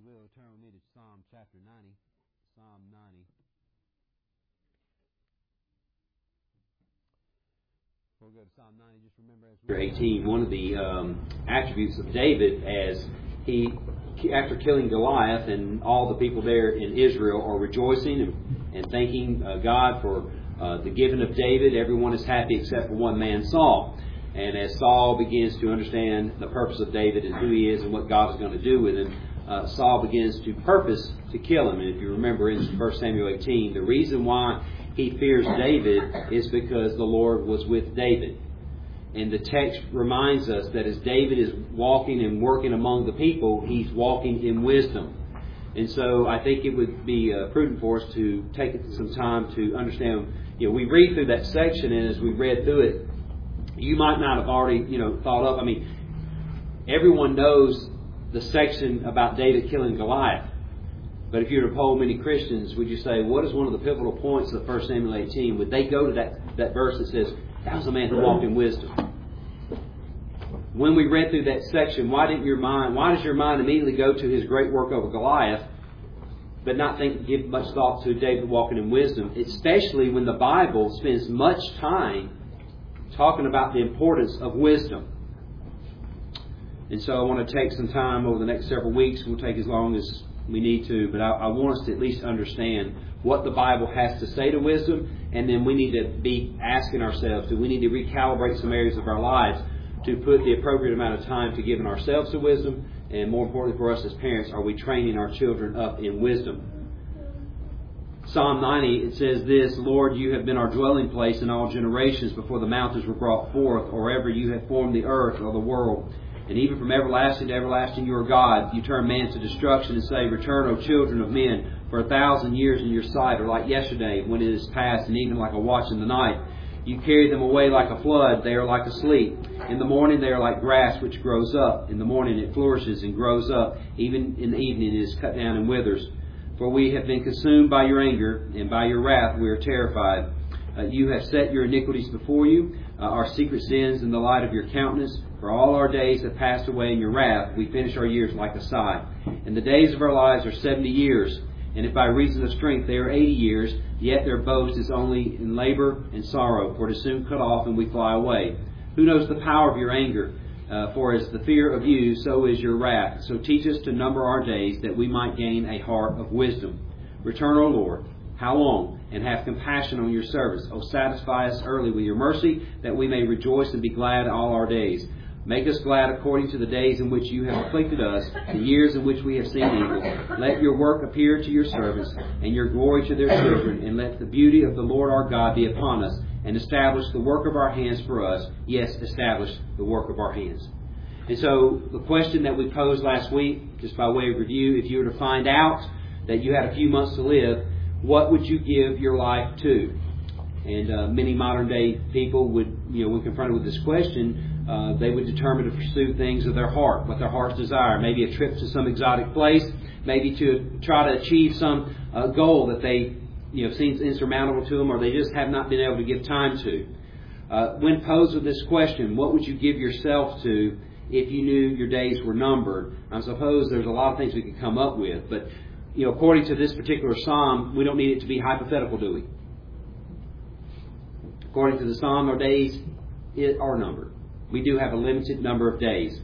will, turn with me to Psalm chapter 90. Psalm 90. Before we go to Psalm 90, just remember as 18, one of the attributes of David as he, after killing Goliath, and all the people there in Israel are rejoicing and thanking God for the giving of David. Everyone is happy except for one man, Saul. And as Saul begins to understand the purpose of David and who he is and what God is going to do with him, Saul begins to purpose to kill him. And if you remember in 1 Samuel 18, the reason why he fears David is because the Lord was with David. And the text reminds us that as David is walking and working among the people, he's walking in wisdom. And so I think it would be prudent for us to take some time to understand. We read through that section, and as we read through it, you might not have already, thought up. Everyone knows the section about David killing Goliath. But if you were to poll many Christians, would you say, what is one of the pivotal points of 1 Samuel 18? Would they go to that verse that says, that was a man who walked in wisdom? When we read through that section, why does your mind immediately go to his great work over Goliath, but not give much thought to David walking in wisdom, especially when the Bible spends much time talking about the importance of wisdom? And so I want to take some time over the next several weeks. We'll take as long as we need to, but I want us to at least understand what the Bible has to say to wisdom, and then we need to be asking ourselves, do we need to recalibrate some areas of our lives to put the appropriate amount of time to giving ourselves to wisdom, and more importantly for us as parents, are we training our children up in wisdom? Psalm 90, it says this, Lord, you have been our dwelling place in all generations before the mountains were brought forth, or ever you have formed the earth or the world. And even from everlasting to everlasting you are God. You turn man to destruction and say, return, O children of men, for 1,000 years in your sight are like yesterday when it is past, and even like a watch in the night. You carry them away like a flood, they are like asleep. In the morning they are like grass which grows up. In the morning it flourishes and grows up. Even in the evening it is cut down and withers. For we have been consumed by your anger, and by your wrath we are terrified. You have set your iniquities before you, our secret sins in the light of your countenance. For all our days have passed away in your wrath. We finish our years like a sigh. And the days of our lives are 70 years. And if by reason of strength they are 80 years, yet their boast is only in labor and sorrow. For it is soon cut off and we fly away. Who knows the power of your anger? For as the fear of you, so is your wrath. So teach us to number our days, that we might gain a heart of wisdom. Return, O Lord. How long? And have compassion on your servants. O satisfy us early with your mercy, that we may rejoice and be glad all our days. Make us glad according to the days in which you have afflicted us, the years in which we have seen evil. Let your work appear to your servants, and your glory to their children. And let the beauty of the Lord our God be upon us, and establish the work of our hands for us. Yes, establish the work of our hands. And so the question that we posed last week, just by way of review, if you were to find out that you had a few months to live, what would you give your life to? And many modern day people would, when confronted with this question, they would determine to pursue things of their heart, what their hearts desire. Maybe a trip to some exotic place, maybe to try to achieve some goal that they seems insurmountable to them, or they just have not been able to give time to. When posed with this question, what would you give yourself to if you knew your days were numbered? I suppose there's a lot of things we could come up with, but according to this particular psalm, we don't need it to be hypothetical, do we? According to the psalm, our days are numbered. We do have a limited number of days.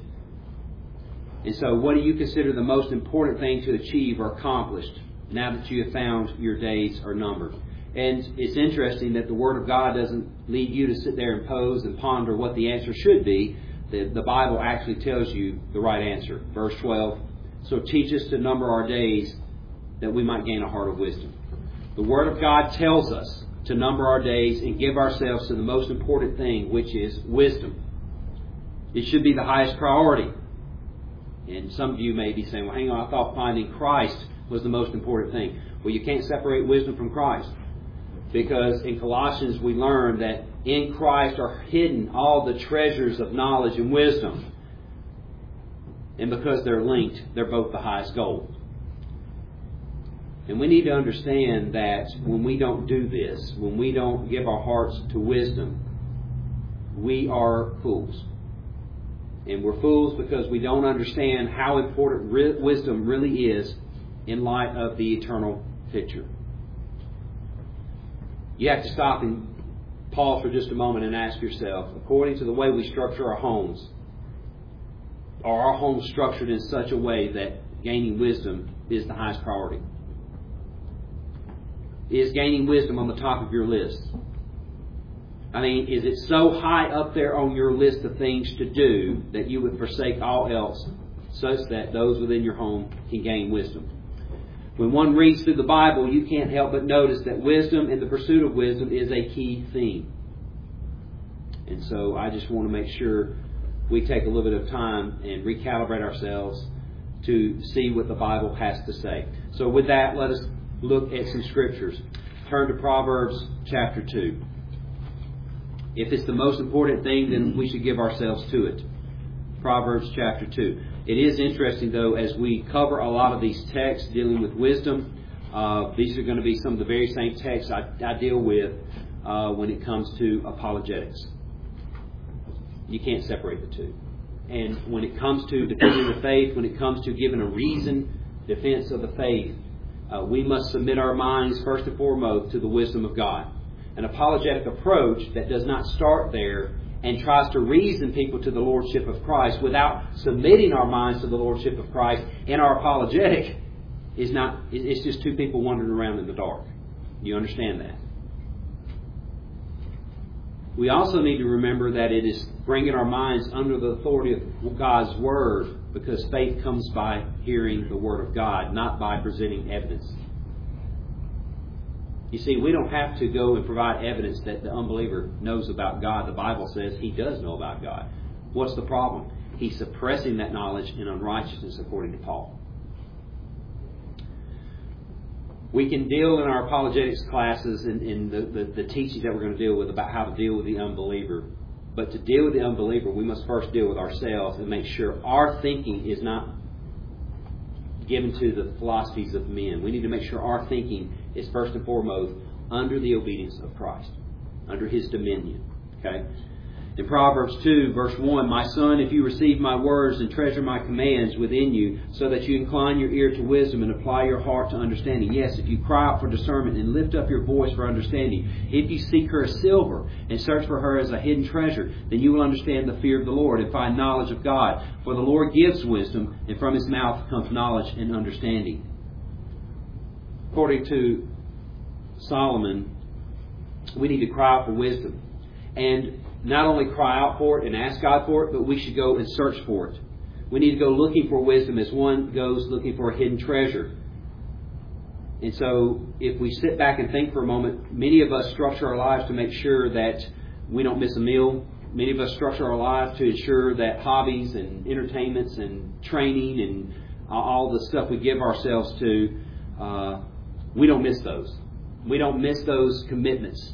And so what do you consider the most important thing to achieve or accomplish now that you have found your days are numbered? And it's interesting that the Word of God doesn't lead you to sit there and pose and ponder what the answer should be. The Bible actually tells you the right answer. Verse 12, so teach us to number our days, that we might gain a heart of wisdom. The Word of God tells us to number our days and give ourselves to the most important thing, which is wisdom. It should be the highest priority. And some of you may be saying, well, hang on, I thought finding Christ was the most important thing. Well, you can't separate wisdom from Christ. Because in Colossians we learn that in Christ are hidden all the treasures of knowledge and wisdom. And because they're linked, they're both the highest goal. And we need to understand that when we don't do this, when we don't give our hearts to wisdom, we are fools. And we're fools because we don't understand how important wisdom really is in light of the eternal picture. You have to stop and pause for just a moment and ask yourself, according to the way we structure our homes, are our homes structured in such a way that gaining wisdom is the highest priority? Is gaining wisdom on the top of your list? I mean, is it so high up there on your list of things to do that you would forsake all else such that those within your home can gain wisdom? When one reads through the Bible, you can't help but notice that wisdom and the pursuit of wisdom is a key theme. And so I just want to make sure we take a little bit of time and recalibrate ourselves to see what the Bible has to say. So with that, let us look at some scriptures. Turn to Proverbs chapter 2. If it's the most important thing, then we should give ourselves to it. Proverbs chapter 2. It is interesting, though, as we cover a lot of these texts dealing with wisdom, these are going to be some of the very same texts I deal with when it comes to apologetics. You can't separate the two. And when it comes to defending the faith, when it comes to giving a reasoned defense of the faith, we must submit our minds first and foremost to the wisdom of God. An apologetic approach that does not start there and tries to reason people to the Lordship of Christ without submitting our minds to the Lordship of Christ in our apologetic is not, it's just two people wandering around in the dark. You understand that? We also need to remember that it is bringing our minds under the authority of God's Word, because faith comes by hearing the Word of God, not by presenting evidence. You see, we don't have to go and provide evidence that the unbeliever knows about God. The Bible says he does know about God. What's the problem? He's suppressing that knowledge in unrighteousness, according to Paul. We can deal in our apologetics classes in the teaching that we're going to deal with about how to deal with the unbeliever. But to deal with the unbeliever, we must first deal with ourselves and make sure our thinking is not given to the philosophies of men. We need to make sure our thinking is first and foremost under the obedience of Christ, under His dominion. Okay? In Proverbs 2, verse 1, "My son, if you receive my words and treasure my commands within you, so that you incline your ear to wisdom and apply your heart to understanding." Yes, if you cry out for discernment and lift up your voice for understanding. If you seek her as silver and search for her as a hidden treasure, then you will understand the fear of the Lord and find knowledge of God. For the Lord gives wisdom, and from His mouth comes knowledge and understanding. According to Solomon, we need to cry out for wisdom. And not only cry out for it and ask God for it, but we should go and search for it. We need to go looking for wisdom as one goes looking for a hidden treasure. And so if we sit back and think for a moment, many of us structure our lives to make sure that we don't miss a meal. Many of us structure our lives to ensure that hobbies and entertainments and training and all the stuff we give ourselves to, we don't miss those. We don't miss those commitments.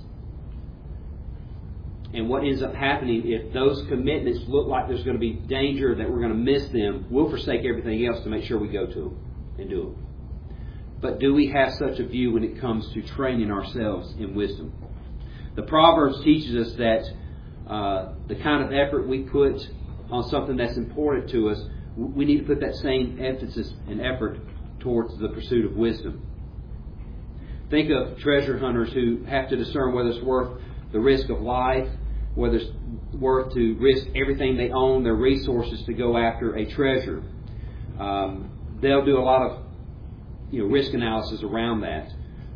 And what ends up happening, if those commitments look like there's going to be danger that we're going to miss them, we'll forsake everything else to make sure we go to them and do them. But do we have such a view when it comes to training ourselves in wisdom? The Proverbs teaches us that the kind of effort we put on something that's important to us, we need to put that same emphasis and effort towards the pursuit of wisdom. Think of treasure hunters who have to discern whether it's worth the risk of life, whether it's worth to risk everything they own, their resources, to go after a treasure. They'll do a lot of risk analysis around that.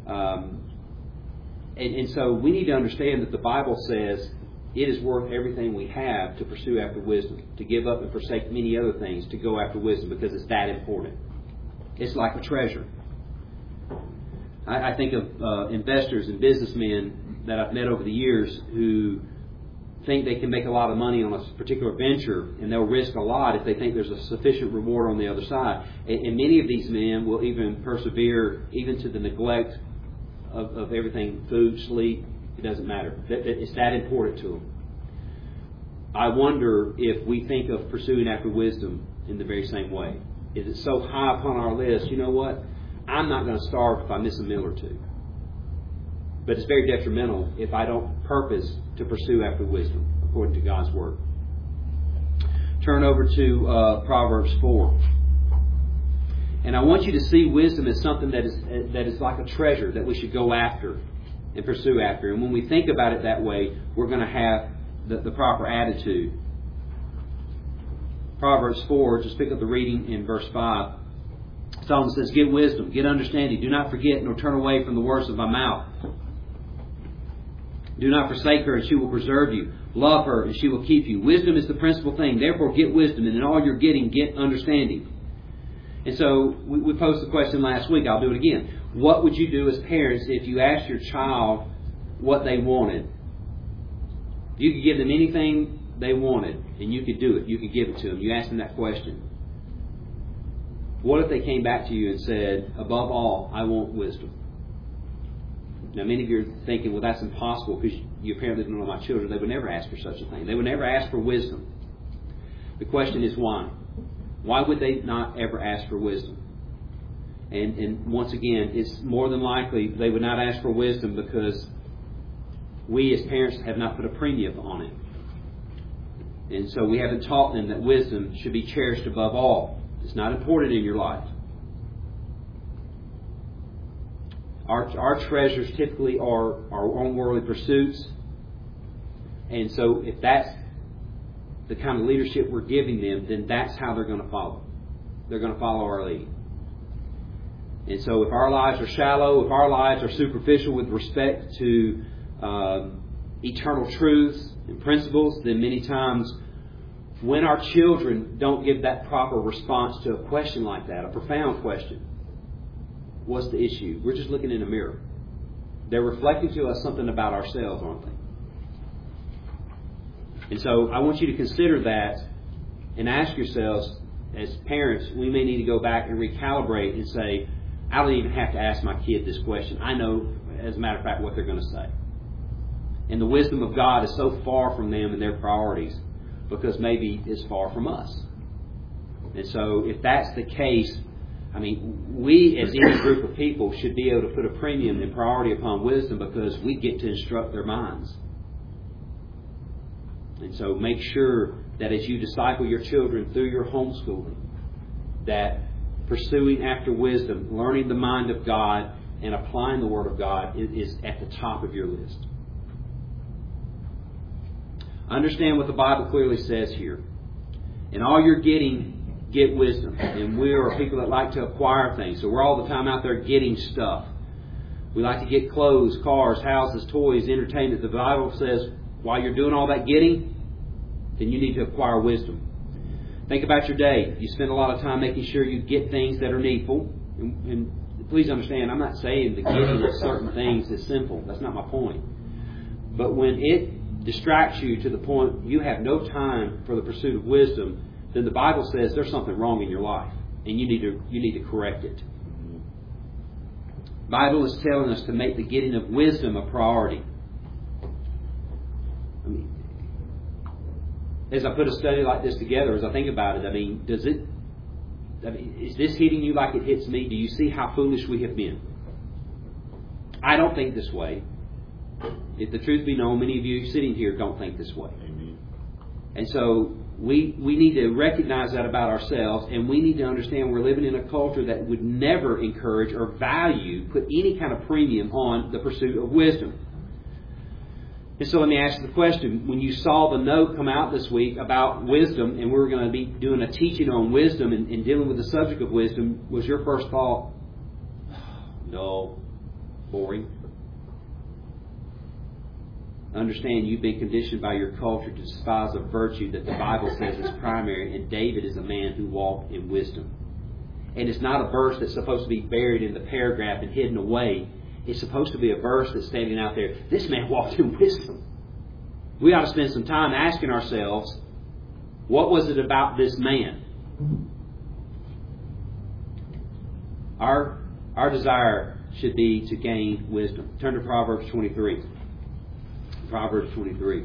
And so we need to understand that the Bible says it is worth everything we have to pursue after wisdom, to give up and forsake many other things to go after wisdom, because it's that important. It's like a treasure. I think of investors and businessmen that I've met over the years who think they can make a lot of money on a particular venture, and they'll risk a lot if they think there's a sufficient reward on the other side. And many of these men will even persevere even to the neglect of everything, food, sleep. It doesn't matter. It's that important to them. I wonder if we think of pursuing after wisdom in the very same way. Is it so high upon our list, you know what? I'm not going to starve if I miss a meal or two. But it's very detrimental if I don't purpose to pursue after wisdom, according to God's Word. turn over to Proverbs 4. And I want you to see wisdom as something that is like a treasure that we should go after and pursue after. And when we think about it that way, we're going to have the proper attitude. Proverbs 4, just pick up the reading in verse 5. Solomon says, "Get wisdom, get understanding. Do not forget nor turn away from the words of my mouth. Do not forsake her, and she will preserve you. Love her, and she will keep you. Wisdom is the principal thing. Therefore, get wisdom, and in all you're getting, get understanding." And so, we posed the question last week. I'll do it again. What would you do as parents if you asked your child what they wanted? You could give them anything they wanted, and you could do it. You could give it to them. You asked them that question. What if they came back to you and said, "Above all, I want wisdom"? Now, many of you are thinking, well, that's impossible because you apparently don't know my children. They would never ask for such a thing. They would never ask for wisdom. The question is why? Why would they not ever ask for wisdom? And once again, it's more than likely they would not ask for wisdom because we as parents have not put a premium on it. And so we haven't taught them that wisdom should be cherished above all. It's not important in your life. Our treasures typically are our own worldly pursuits. And so if that's the kind of leadership we're giving them, then that's how they're going to follow. They're going to follow our lead. And so if our lives are shallow, if our lives are superficial with respect to eternal truths and principles, then many times when our children don't give that proper response to a question like that, a profound question, what's the issue? We're just looking in a mirror. They're reflecting to us something about ourselves, aren't they? And so I want you to consider that and ask yourselves, as parents, we may need to go back and recalibrate and say, I don't even have to ask my kid this question. I know, as a matter of fact, what they're going to say. And the wisdom of God is so far from them and their priorities because maybe it's far from us. And so if that's the case, I mean, we as any group of people should be able to put a premium and priority upon wisdom because we get to instruct their minds. And so make sure that as you disciple your children through your homeschooling, that pursuing after wisdom, learning the mind of God, and applying the Word of God is at the top of your list. Understand what the Bible clearly says here. In all you're getting, get wisdom. And we are people that like to acquire things. So we're all the time out there getting stuff. We like to get clothes, cars, houses, toys, entertainment. The Bible says while you're doing all that getting, then you need to acquire wisdom. Think about your day. You spend a lot of time making sure you get things that are needful. And please understand, I'm not saying the getting of certain things is sinful. That's not my point. But when it distracts you to the point you have no time for the pursuit of wisdom, then the Bible says there's something wrong in your life. And you need to correct it. The Bible is telling us to make the getting of wisdom a priority. I mean, as I put a study like this together, as I think about it, is this hitting you like it hits me? Do you see how foolish we have been? I don't think this way. If the truth be known, many of you sitting here don't think this way. Amen. And so we need to recognize that about ourselves, and we need to understand we're living in a culture that would never encourage or put any kind of premium on the pursuit of wisdom. And so let me ask you the question. When you saw the note come out this week about wisdom, and we're going to be doing a teaching on wisdom and dealing with the subject of wisdom, was your first thought, no, boring? Understand you've been conditioned by your culture to despise a virtue that the Bible says is primary, and David is a man who walked in wisdom. And it's not a verse that's supposed to be buried in the paragraph and hidden away. It's supposed to be a verse that's standing out there. This man walked in wisdom. We ought to spend some time asking ourselves, what was it about this man? Our desire should be to gain wisdom. Turn to Proverbs 23. Proverbs 23.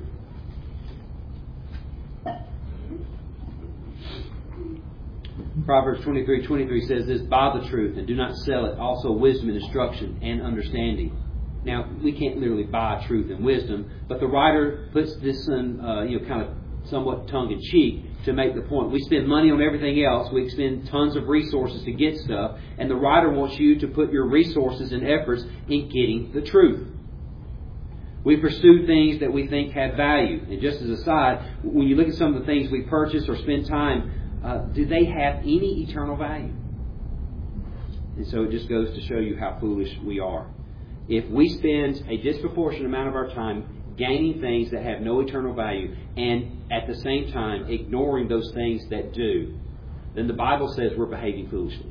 Proverbs 23:23 says this, buy the truth and do not sell it, also wisdom and instruction and understanding. Now, we can't literally buy truth and wisdom, but the writer puts this in, kind of somewhat tongue-in-cheek. to make the point. We spend money on everything else. We expend tons of resources to get stuff. And the writer wants you to put your resources and efforts in getting the truth. We pursue things that we think have value. And just as a side, when you look at some of the things we purchase or spend time, do they have any eternal value? And so it just goes to show you how foolish we are. If we spend a disproportionate amount of our time gaining things that have no eternal value and at the same time ignoring those things that do, then the Bible says we're behaving foolishly.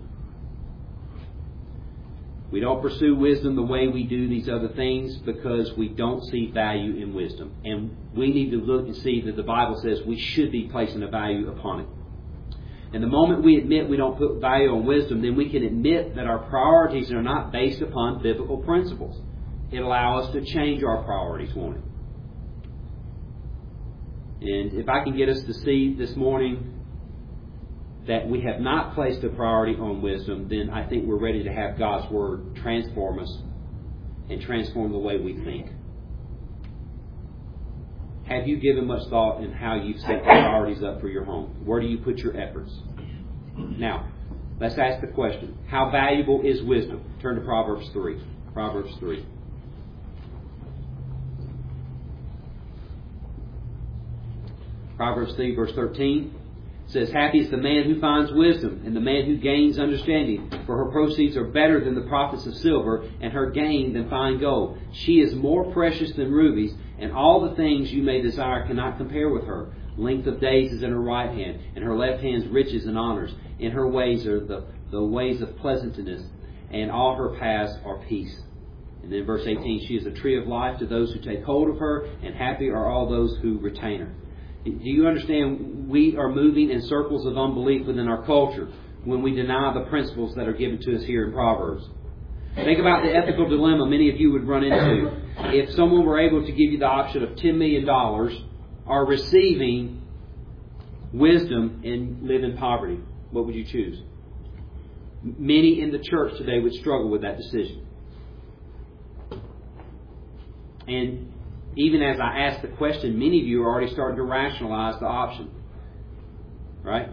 We don't pursue wisdom the way we do these other things because we don't see value in wisdom. And we need to look and see that the Bible says we should be placing a value upon it. And the moment we admit we don't put value on wisdom, then we can admit that our priorities are not based upon biblical principles. It allows us to change our priorities, won't it? And if I can get us to see this morning that we have not placed a priority on wisdom, then I think we're ready to have God's Word transform us and transform the way we think. Have you given much thought in how you've set the priorities up for your home? Where do you put your efforts? Now, let's ask the question. How valuable is wisdom? Turn to Proverbs 3. Proverbs 3. Proverbs 3, verse 13 says, Happy is the man who finds wisdom, and the man who gains understanding. For her proceeds are better than the profits of silver, and her gain than fine gold. She is more precious than rubies, and all the things you may desire cannot compare with her. Length of days is in her right hand, and her left hand's riches and honors. In her ways are the ways of pleasantness, and all her paths are peace. And then verse 18, She is a tree of life to those who take hold of her, and happy are all those who retain her. Do you understand we are moving in circles of unbelief within our culture when we deny the principles that are given to us here in Proverbs? Think about the ethical dilemma many of you would run into if someone were able to give you the option of $10 million or receiving wisdom and live in poverty. What would you choose? Many in the church today would struggle with that decision. And even as I ask the question, many of you are already starting to rationalize the option. Right?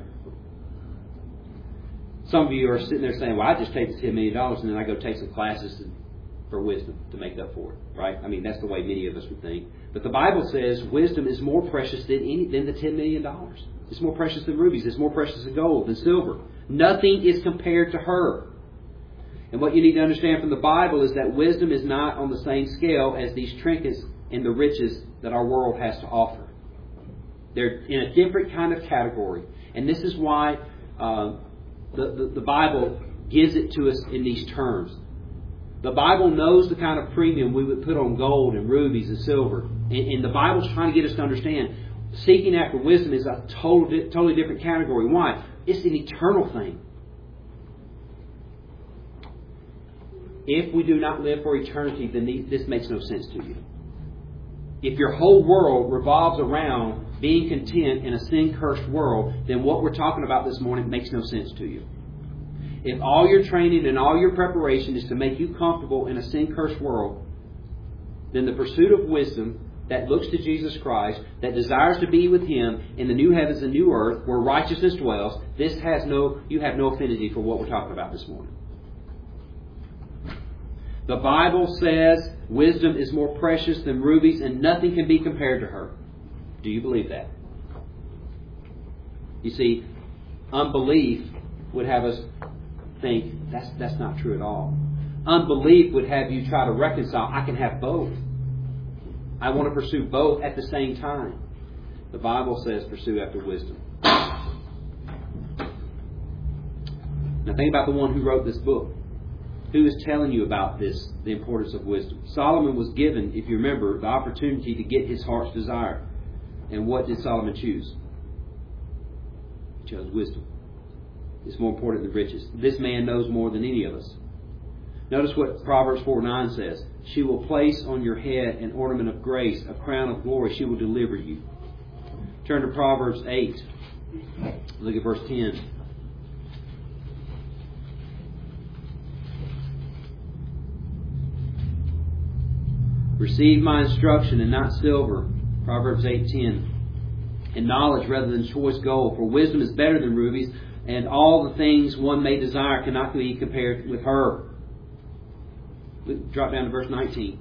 Some of you are sitting there saying, well, I just take the $10 million and then I go take some classes for wisdom to make up for it. Right? I mean, that's the way many of us would think. But the Bible says wisdom is more precious than the $10 million. It's more precious than rubies. It's more precious than gold, than silver. Nothing is compared to her. And what you need to understand from the Bible is that wisdom is not on the same scale as these trinkets and the riches that our world has to offer. They're in a different kind of category. And this is why the Bible gives it to us in these terms. The Bible knows the kind of premium we would put on gold and rubies and silver. And the Bible's trying to get us to understand seeking after wisdom is a totally different category. Why? It's an eternal thing. If we do not live for eternity, then this makes no sense to you. If your whole world revolves around being content in a sin-cursed world, then what we're talking about this morning makes no sense to you. If all your training and all your preparation is to make you comfortable in a sin-cursed world, then the pursuit of wisdom that looks to Jesus Christ, that desires to be with Him in the new heavens and new earth where righteousness dwells, you have no affinity for what we're talking about this morning. The Bible says wisdom is more precious than rubies and nothing can be compared to her. Do you believe that? You see, unbelief would have us think that's not true at all. Unbelief would have you try to reconcile, I can have both. I want to pursue both at the same time. The Bible says pursue after wisdom. Now think about the one who wrote this book. Who is telling you about this, the importance of wisdom? Solomon was given, if you remember, the opportunity to get his heart's desire. And what did Solomon choose? He chose wisdom. It's more important than riches. This man knows more than any of us. Notice what Proverbs 4:9 says. She will place on your head an ornament of grace, a crown of glory. She will deliver you. Turn to Proverbs 8. Look at verse 10. Receive my instruction and not silver. Proverbs 8:10. and knowledge rather than choice gold. For wisdom is better than rubies, and all the things one may desire cannot be compared with her. Drop down to verse 19.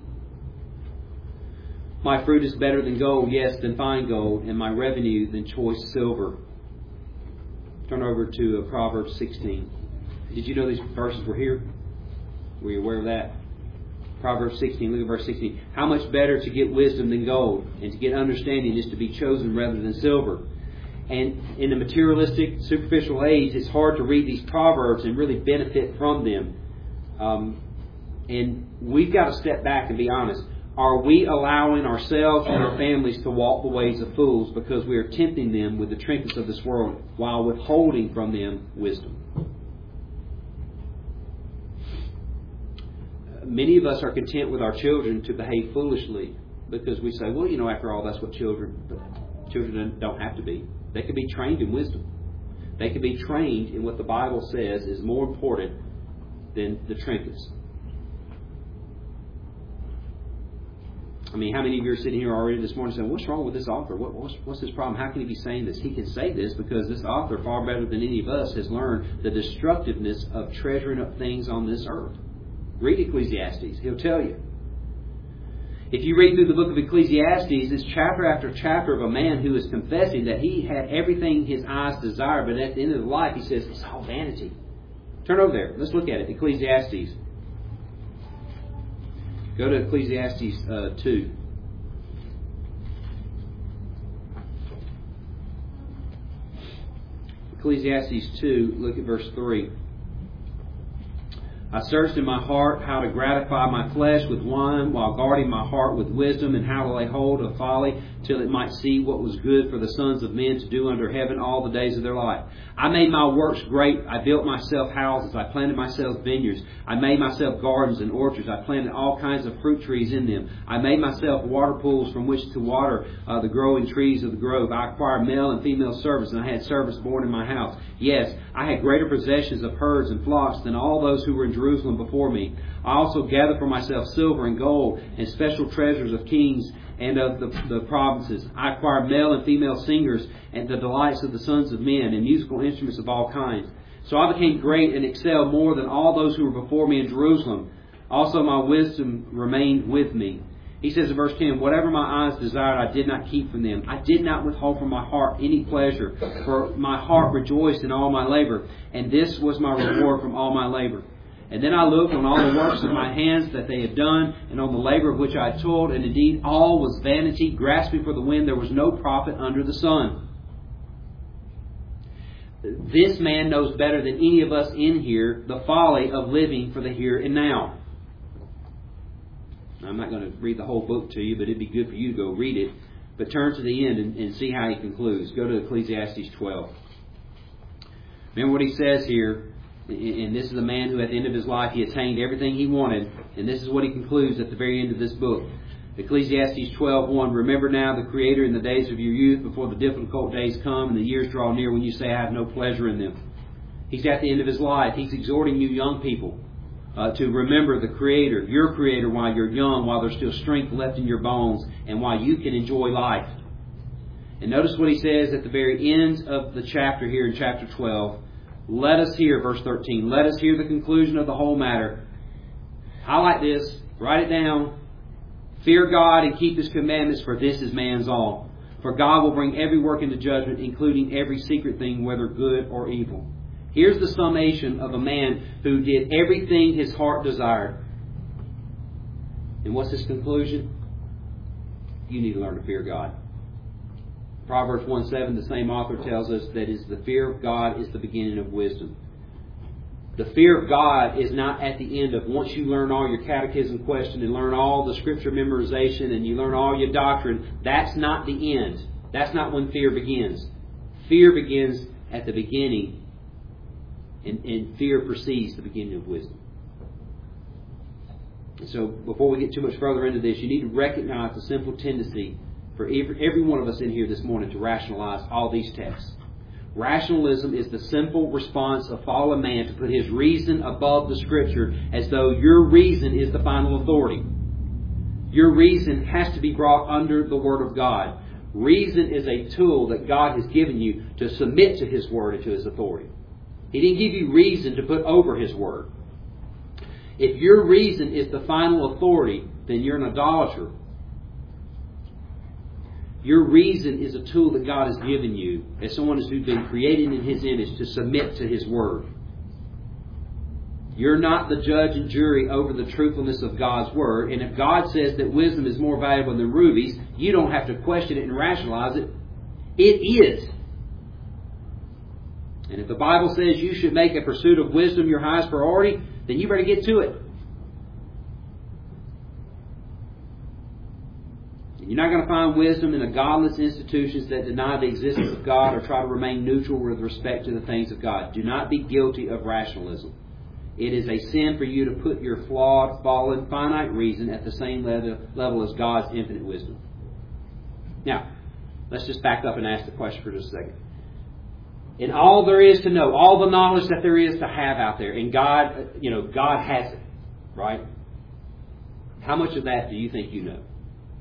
My fruit is better than gold, yes, than fine gold, and my revenue than choice silver. Turn over to Proverbs 16. Did you know these verses were here? Were you aware of that? Proverbs 16, look at verse 16. How much better to get wisdom than gold, and to get understanding is to be chosen rather than silver. And in the materialistic, superficial age, it's hard to read these proverbs and really benefit from them. And we've got to step back and be honest. Are we allowing ourselves and our families to walk the ways of fools because we are tempting them with the trinkets of this world while withholding from them wisdom? Many of us are content with our children to behave foolishly because we say, well, you know, after all, that's what children don't have to be. They can be trained in wisdom. They can be trained in what the Bible says is more important than the trinkets. I mean, how many of you are sitting here already this morning saying, what's wrong with this author? What's his problem? How can he be saying this? He can say this because this author, far better than any of us, has learned the destructiveness of treasuring up things on this earth. Read Ecclesiastes. He'll tell you. If you read through the book of Ecclesiastes, it's chapter after chapter of a man who is confessing that he had everything his eyes desired, but at the end of his life he says, it's all vanity. Turn over there. Let's look at it. Ecclesiastes. Go to Ecclesiastes 2. Ecclesiastes 2, look at verse 3. I searched in my heart how to gratify my flesh with wine, while guarding my heart with wisdom, and how to lay hold of folly, till it might see what was good for the sons of men to do under heaven all the days of their life. I made my works great. I built myself houses. I planted myself vineyards. I made myself gardens and orchards. I planted all kinds of fruit trees in them. I made myself water pools from which to water the growing trees of the grove. I acquired male and female servants, and I had servants born in my house. Yes, I had greater possessions of herds and flocks than all those who were in Jerusalem before me. I also gathered for myself silver and gold and special treasures of kings and of the provinces. I acquired male and female singers and the delights of the sons of men and musical instruments of all kinds. So I became great and excelled more than all those who were before me in Jerusalem. Also my wisdom remained with me. He says in verse 10, whatever my eyes desired, I did not keep from them. I did not withhold from my heart any pleasure, for my heart rejoiced in all my labor, and this was my reward from all my labor. And then I looked on all the works of my hands that they had done, and on the labor of which I had toiled, and indeed all was vanity, grasping for the wind. There was no profit under the sun. This man knows better than any of us in here the folly of living for the here and now. I'm not going to read the whole book to you, but it'd be good for you to go read it. But turn to the end and see how he concludes. Go to Ecclesiastes 12. Remember what he says here. And this is a man who at the end of his life he attained everything he wanted. And this is what he concludes at the very end of this book. Ecclesiastes 12:1. Remember now the Creator in the days of your youth, before the difficult days come and the years draw near when you say, I have no pleasure in them. He's at the end of his life. He's exhorting you young people to remember the Creator, your Creator, while you're young, while there's still strength left in your bones, and while you can enjoy life. And notice what he says at the very end of the chapter here in chapter 12. Let us hear, verse 13, let us hear the conclusion of the whole matter. Highlight this, write it down. Fear God and keep His commandments, for this is man's all. For God will bring every work into judgment, including every secret thing, whether good or evil. Here's the summation of a man who did everything his heart desired. And what's his conclusion? You need to learn to fear God. Proverbs 1:7, the same author tells us that the fear of God is the beginning of wisdom. The fear of God is not at the end of once you learn all your catechism question and learn all the scripture memorization and you learn all your doctrine. That's not the end. That's not when fear begins. Fear begins at the beginning, and fear precedes the beginning of wisdom. And so before we get too much further into this, you need to recognize the simple tendency for every one of us in here this morning to rationalize all these texts. Rationalism is the simple response of fallen man to put his reason above the Scripture, as though your reason is the final authority. Your reason has to be brought under the Word of God. Reason is a tool that God has given you to submit to His Word and to His authority. He didn't give you reason to put over His Word. If your reason is the final authority, then you're an idolater. Your reason is a tool that God has given you as someone who's been created in His image to submit to His Word. You're not the judge and jury over the truthfulness of God's Word. And if God says that wisdom is more valuable than rubies, you don't have to question it and rationalize it. It is. And if the Bible says you should make a pursuit of wisdom your highest priority, then you better get to it. You're not going to find wisdom in the godless institutions that deny the existence of God or try to remain neutral with respect to the things of God. Do not be guilty of rationalism. It is a sin for you to put your flawed, fallen, finite reason at the same level as God's infinite wisdom. Now, let's just back up and ask the question for just a second. In all there is to know, all the knowledge that there is to have out there, and God, God has it, right? How much of that do you think you know?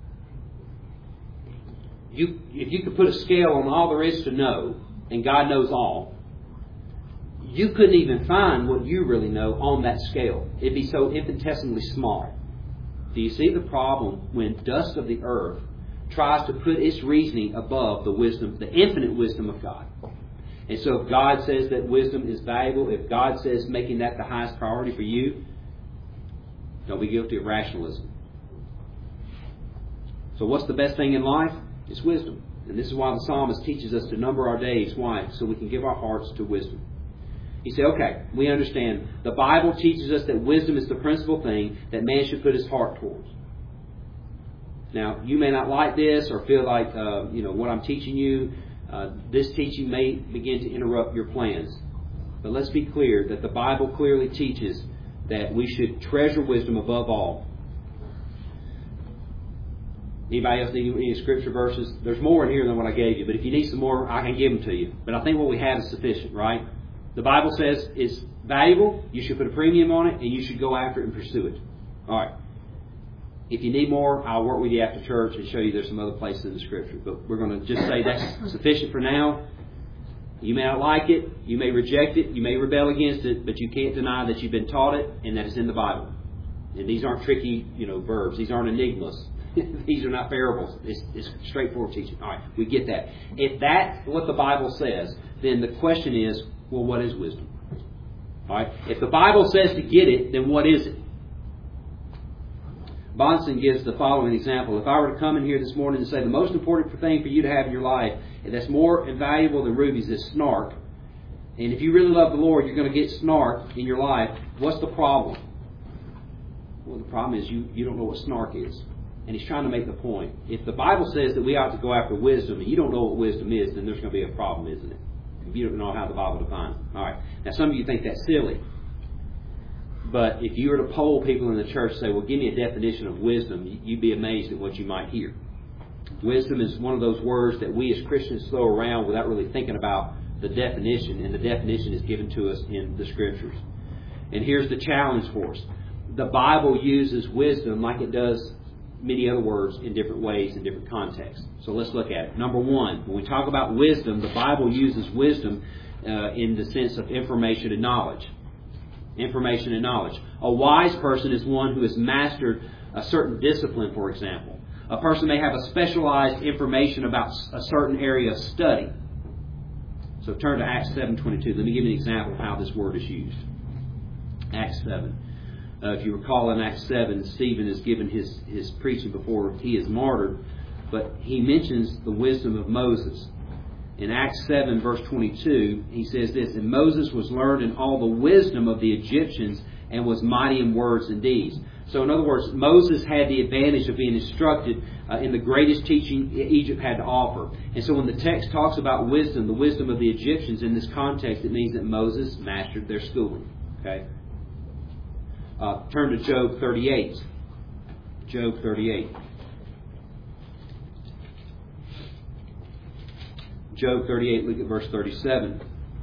If you could put a scale on all there is to know, and God knows all, you couldn't even find what you really know on that scale. It'd be so infinitesimally small. Do you see the problem when dust of the earth tries to put its reasoning above the wisdom, the infinite wisdom of God? And so if God says that wisdom is valuable, if God says making that the highest priority for you, don't be guilty of rationalism. So what's the best thing in life? It's wisdom. And this is why the psalmist teaches us to number our days. Why? So we can give our hearts to wisdom. You say, okay, we understand. The Bible teaches us that wisdom is the principal thing that man should put his heart towards. Now, you may not like this or feel like, what I'm teaching you, this teaching may begin to interrupt your plans. But let's be clear that the Bible clearly teaches that we should treasure wisdom above all. Anybody else need any scripture verses? There's more in here than what I gave you, but if you need some more, I can give them to you. But I think what we have is sufficient, right? The Bible says it's valuable, you should put a premium on it, and you should go after it and pursue it. All right. If you need more, I'll work with you after church and show you there's some other places in the Scripture. But we're going to just say that's sufficient for now. You may not like it, you may reject it, you may rebel against it, but you can't deny that you've been taught it and that it's in the Bible. And these aren't tricky, verbs. These aren't enigmas. These are not parables. It's straightforward teaching. All right, we get that. If that's what the Bible says, then the question is, well, what is wisdom? All right. If the Bible says to get it, then what is it? Bonson gives the following example. If I were to come in here this morning and say the most important thing for you to have in your life, and that's more valuable than rubies, is snark. And if you really love the Lord, you're going to get snark in your life. What's the problem? Well, the problem is you don't know what snark is. And he's trying to make the point. If the Bible says that we ought to go after wisdom, and you don't know what wisdom is, then there's going to be a problem, isn't it? If you don't know how the Bible defines it. All right. Now, some of you think that's silly. But if you were to poll people in the church and say, well, give me a definition of wisdom, you'd be amazed at what you might hear. Wisdom is one of those words that we as Christians throw around without really thinking about the definition. And the definition is given to us in the Scriptures. And here's the challenge for us. The Bible uses wisdom like it does many other words in different ways, in different contexts. So let's look at it. Number one, when we talk about wisdom, the Bible uses wisdom in the sense of information and knowledge. Information and knowledge. A wise person is one who has mastered a certain discipline, for example. A person may have a specialized information about a certain area of study. So turn to Acts 7:22. Let me give you an example of how this word is used. Acts 7. If you recall in Acts 7, Stephen is given his preaching before he is martyred, but he mentions the wisdom of Moses. In Acts 7, verse 22, he says this, and Moses was learned in all the wisdom of the Egyptians and was mighty in words and deeds. So in other words, Moses had the advantage of being instructed in the greatest teaching Egypt had to offer. And so when the text talks about wisdom, the wisdom of the Egyptians in this context, it means that Moses mastered their schooling. Okay? Turn to Job 38. Job 38. Job 38, look at verse 37.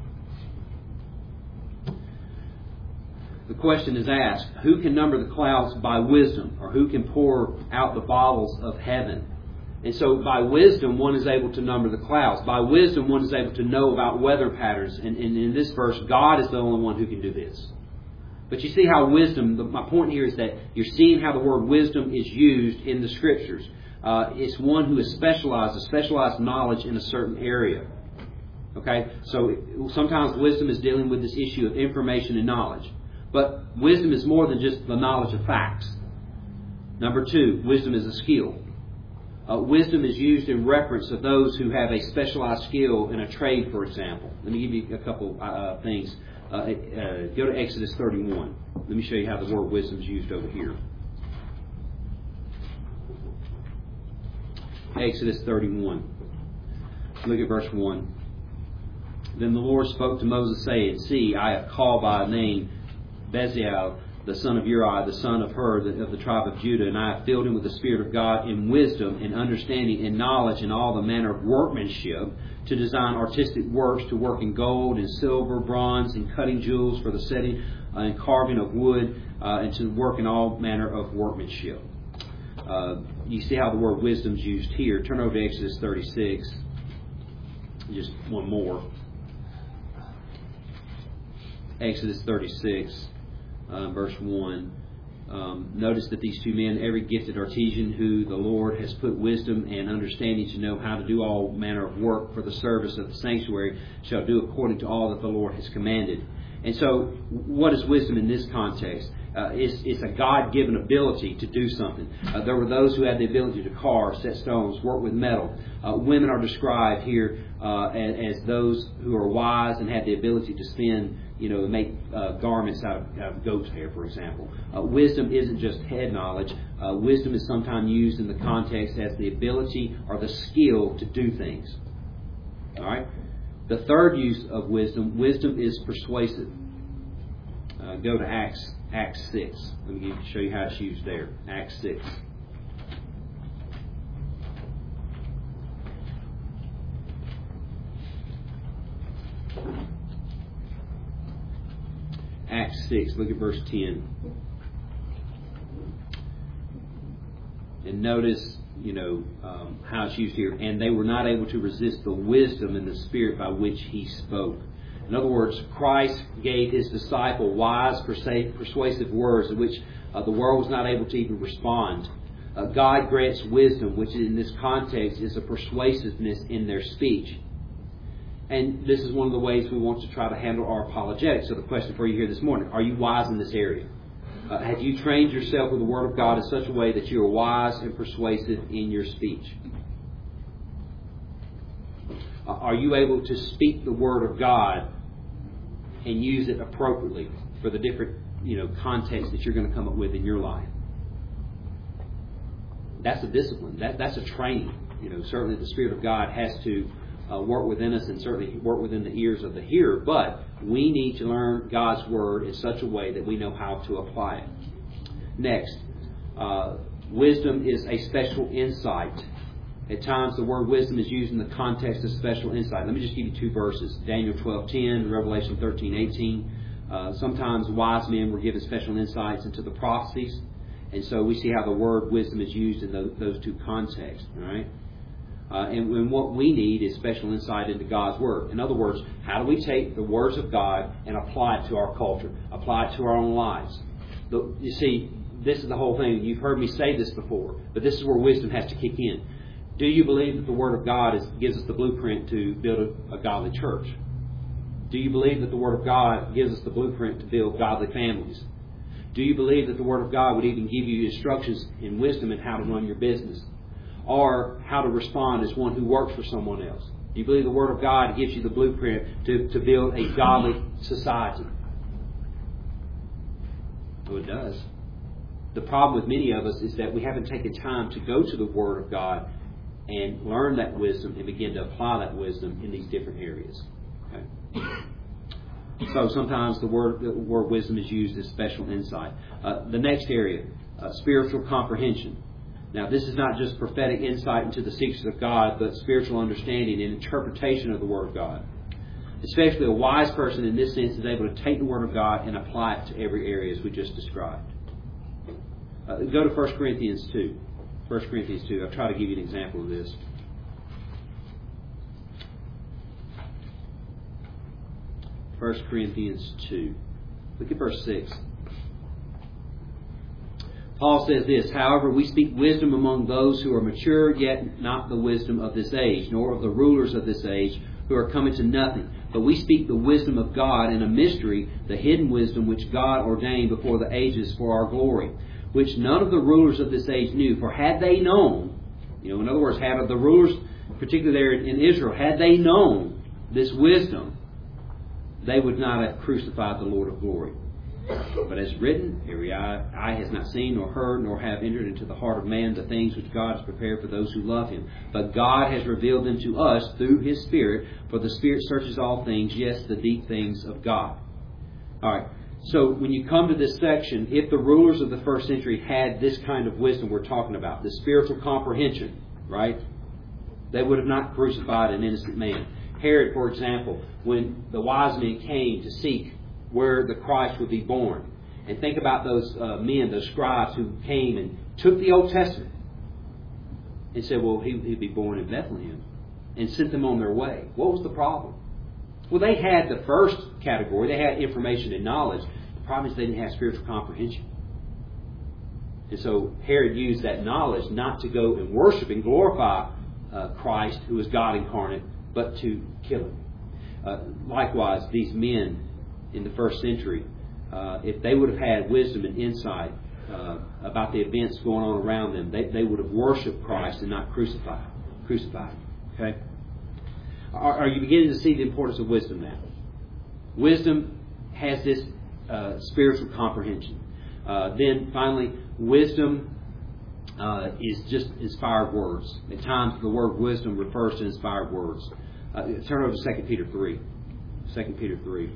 The question is asked, who can number the clouds by wisdom? Or who can pour out the bottles of heaven? And so by wisdom, one is able to number the clouds. By wisdom, one is able to know about weather patterns. And in this verse, God is the only one who can do this. But you see how wisdom, my point here is that you're seeing how the word wisdom is used in the Scriptures. It's one who is specialized knowledge in a certain area. Okay? So sometimes wisdom is dealing with this issue of information and knowledge. But wisdom is more than just the knowledge of facts. Number 2, wisdom is a skill. Wisdom is used in reference to those who have a specialized skill in a trade, for example. Let me give you a couple things. Go to Exodus 31. Let me show you how the word wisdom is used over here. Exodus 31. Look at verse 1. Then the Lord spoke to Moses, saying, See, I have called by name Bezalel, the son of Uri, the son of Hur, of the tribe of Judah, and I have filled him with the Spirit of God in wisdom and understanding and knowledge and all the manner of workmanship, to design artistic works, to work in gold and silver, bronze, and cutting jewels for the setting and carving of wood, and to work in all manner of workmanship. You see how the word wisdom is used here. Turn over to Exodus 36. Just one more. Exodus 36. Verse 1. Notice that these two men, every gifted artisan who the Lord has put wisdom and understanding to know how to do all manner of work for the service of the sanctuary, shall do according to all that the Lord has commanded. And so, what is wisdom in this context? It's a God-given ability to do something. There were those who had the ability to carve, set stones, work with metal. Women are described here as those who are wise and have the ability to spin, make garments out of goat's hair, for example. Wisdom isn't just head knowledge. Wisdom is sometimes used in the context as the ability or the skill to do things. All right? The third use of wisdom is persuasive. Go to Acts 6. Let me show you how it's used there. Acts 6. Acts 6, look at verse 10. And notice, how it's used here. And they were not able to resist the wisdom and the spirit by which he spoke. In other words, Christ gave his disciple wise, persuasive words in which the world was not able to even respond. God grants wisdom, which in this context is a persuasiveness in their speech. And this is one of the ways we want to try to handle our apologetics. So the question for you here this morning, are you wise in this area? Have you trained yourself with the Word of God in such a way that you are wise and persuasive in your speech? Are you able to speak the Word of God and use it appropriately for the different, contexts that you're going to come up with in your life? That's a discipline. That's a training. Certainly the Spirit of God has to work within us and certainly work within the ears of the hearer, but we need to learn God's Word in such a way that we know how to apply it. Next, wisdom is a special insight. At times the word wisdom is used in the context of special insight. Let me just give you two verses. Daniel 12:10, Revelation 13:18. Sometimes wise men were given special insights into the prophecies, and so we see how the word wisdom is used in those two contexts. All right? And what we need is special insight into God's Word. In other words, how do we take the words of God and apply it to our culture, apply it to our own lives? You see, this is the whole thing. You've heard me say this before, but this is where wisdom has to kick in. Do you believe that the Word of God gives us the blueprint to build a godly church? Do you believe that the Word of God gives us the blueprint to build godly families? Do you believe that the Word of God would even give you instructions in wisdom in how to run your business? Or how to respond as one who works for someone else? Do you believe the Word of God gives you the blueprint to build a godly society? Oh, it does. The problem with many of us is that we haven't taken time to go to the Word of God and learn that wisdom and begin to apply that wisdom in these different areas. Okay? So sometimes the word wisdom is used as special insight. The next area, spiritual comprehension. Now, this is not just prophetic insight into the secrets of God, but spiritual understanding and interpretation of the Word of God. Especially a wise person in this sense is able to take the Word of God and apply it to every area as we just described. Go to 1 Corinthians 2. 1 Corinthians 2. I'll try to give you an example of this. 1 Corinthians 2. Look at verse 6. Paul says this, however, we speak wisdom among those who are mature, yet not the wisdom of this age, nor of the rulers of this age, who are coming to nothing. But we speak the wisdom of God in a mystery, the hidden wisdom which God ordained before the ages for our glory, which none of the rulers of this age knew. For had they known, in other words, had the rulers, particularly there in Israel, had they known this wisdom, they would not have crucified the Lord of glory. But as written, every eye has not seen nor heard nor have entered into the heart of man the things which God has prepared for those who love Him. But God has revealed them to us through His Spirit, for the Spirit searches all things, yes, the deep things of God. All right. So when you come to this section, if the rulers of the first century had this kind of wisdom we're talking about, the spiritual comprehension, right, they would have not crucified an innocent man. Herod, for example, when the wise men came to seek where the Christ would be born. And think about those men, those scribes who came and took the Old Testament and said, well, he'd be born in Bethlehem, and sent them on their way. What was the problem? Well, they had the first category. They had information and knowledge. The problem is they didn't have spiritual comprehension. And so Herod used that knowledge not to go and worship and glorify Christ, who is God incarnate, but to kill Him. Likewise, these men in the first century, if they would have had wisdom and insight about the events going on around them, they would have worshipped Christ and not crucified. Okay? Are you beginning to see the importance of wisdom now? Wisdom has this spiritual comprehension. Then finally, wisdom is just inspired words. At times the word wisdom refers to inspired words. Turn over to 2 Peter 3. 2 Peter 3.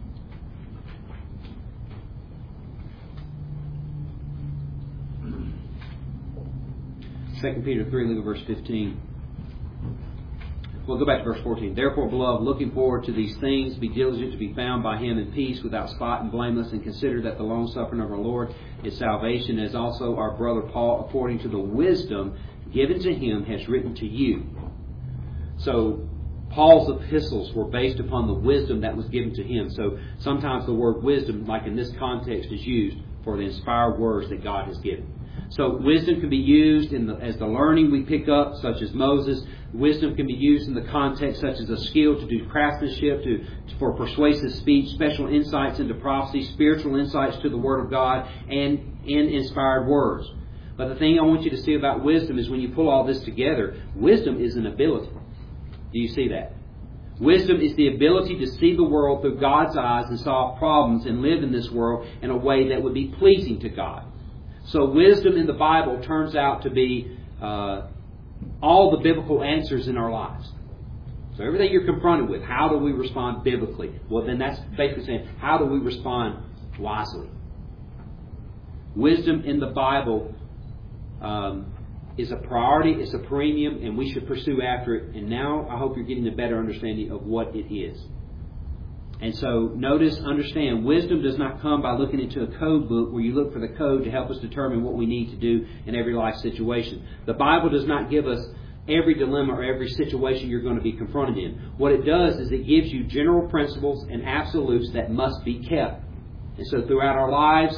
2 Peter 3, look at verse 15. We'll go back to verse 14. Therefore, beloved, looking forward to these things, be diligent to be found by Him in peace, without spot and blameless, and consider that the long-suffering of our Lord is salvation, as also our brother Paul, according to the wisdom given to him, has written to you. So, Paul's epistles were based upon the wisdom that was given to him. So, sometimes the word wisdom, like in this context, is used for the inspired words that God has given. So wisdom can be used as the learning we pick up, such as Moses. Wisdom can be used in the context such as a skill to do craftsmanship, for persuasive speech, special insights into prophecy, spiritual insights to the Word of God, and in inspired words. But the thing I want you to see about wisdom is when you pull all this together, wisdom is an ability. Do you see that? Wisdom is the ability to see the world through God's eyes and solve problems and live in this world in a way that would be pleasing to God. So wisdom in the Bible turns out to be all the biblical answers in our lives. So everything you're confronted with, how do we respond biblically? Well, then that's basically saying, how do we respond wisely? Wisdom in the Bible is a priority, it's a premium, and we should pursue after it. And now I hope you're getting a better understanding of what it is. And so notice, understand, wisdom does not come by looking into a code book where you look for the code to help us determine what we need to do in every life situation. The Bible does not give us every dilemma or every situation you're going to be confronted in. What it does is it gives you general principles and absolutes that must be kept. And so throughout our lives,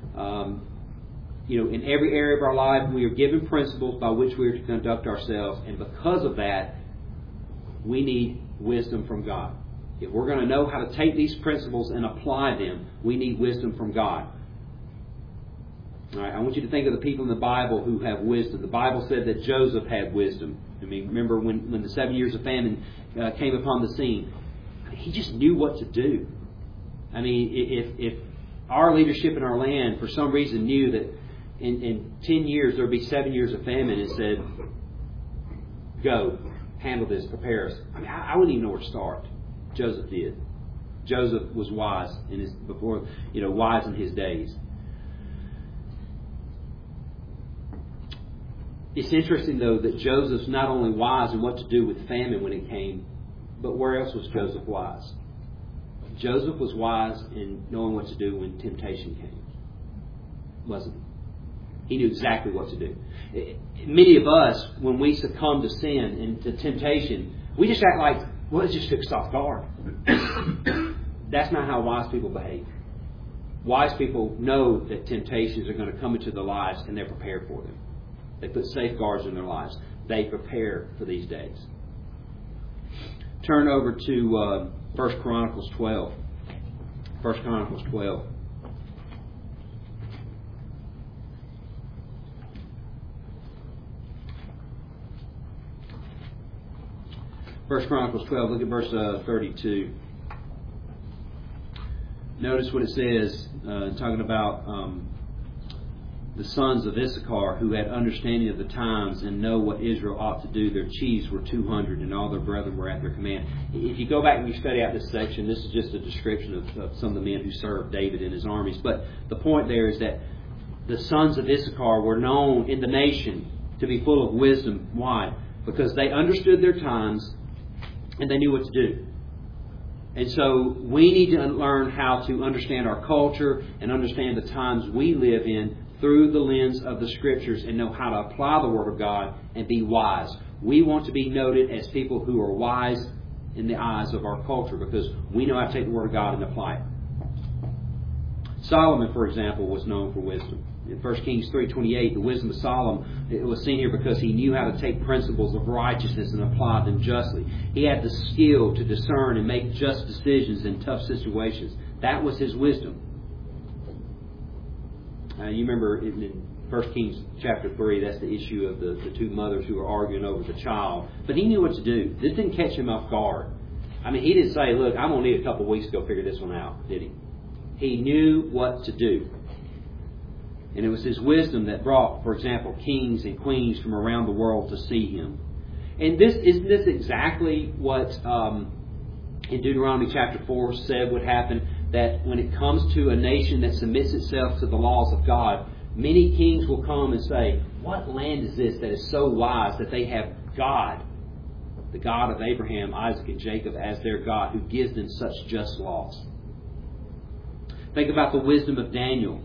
in every area of our life, we are given principles by which we are to conduct ourselves. And because of that, we need wisdom from God. If we're going to know how to take these principles and apply them, we need wisdom from God. All right, I want you to think of the people in the Bible who have wisdom. The Bible said that Joseph had wisdom. I mean, remember when the 7 years of famine came upon the scene, he just knew what to do. I mean, if our leadership in our land for some reason knew that in 10 years there would be 7 years of famine and said, go, handle this, prepare us. I mean, I wouldn't even know where to start. Joseph did. Joseph was wise wise in his days. It's interesting, though, that Joseph's not only wise in what to do with famine when it came, but where else was Joseph wise? Joseph was wise in knowing what to do when temptation came. Wasn't he? He knew exactly what to do. Many of us, when we succumb to sin and to temptation, we just act like, well, it just took us off guard. That's not how wise people behave. Wise people know that temptations are going to come into their lives, and they're prepared for them. They put safeguards in their lives. They prepare for these days. Turn over to 1 Chronicles 12. 1 Chronicles 12. 1 Chronicles 12, look at verse 32. Notice what it says, talking about the sons of Issachar who had understanding of the times and know what Israel ought to do. Their chiefs were 200 and all their brethren were at their command. If you go back and you study out this section, this is just a description of some of the men who served David in his armies. But the point there is that the sons of Issachar were known in the nation to be full of wisdom. Why? Because they understood their times and they knew what to do. And so we need to learn how to understand our culture and understand the times we live in through the lens of the Scriptures and know how to apply the Word of God and be wise. We want to be noted as people who are wise in the eyes of our culture because we know how to take the Word of God and apply it. Solomon, for example, was known for wisdom. In 1 Kings 3:28, the wisdom of Solomon, it was seen here because he knew how to take principles of righteousness and apply them justly. He had the skill to discern and make just decisions in tough situations. That was his wisdom. You remember in 1 Kings chapter 3, that's the issue of the two mothers who were arguing over the child. But he knew what to do. This didn't catch him off guard. I mean, he didn't say, look, I'm going to need a couple of weeks to go figure this one out, did he? He knew what to do. And it was his wisdom that brought, for example, kings and queens from around the world to see him. And isn't this exactly what in Deuteronomy chapter 4 said would happen? That when it comes to a nation that submits itself to the laws of God, many kings will come and say, what land is this that is so wise that they have God, the God of Abraham, Isaac, and Jacob, as their God, who gives them such just laws? Think about the wisdom of Daniel.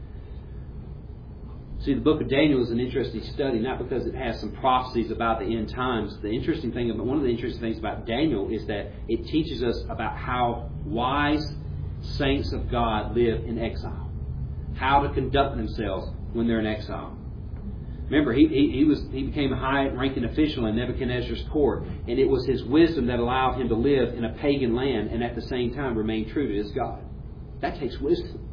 See, the book of Daniel is an interesting study, not because it has some prophecies about the end times. One of the interesting things about Daniel is that it teaches us about how wise saints of God live in exile, how to conduct themselves when they're in exile. Remember, he became a high-ranking official in Nebuchadnezzar's court, and it was his wisdom that allowed him to live in a pagan land and at the same time remain true to his God. That takes wisdom.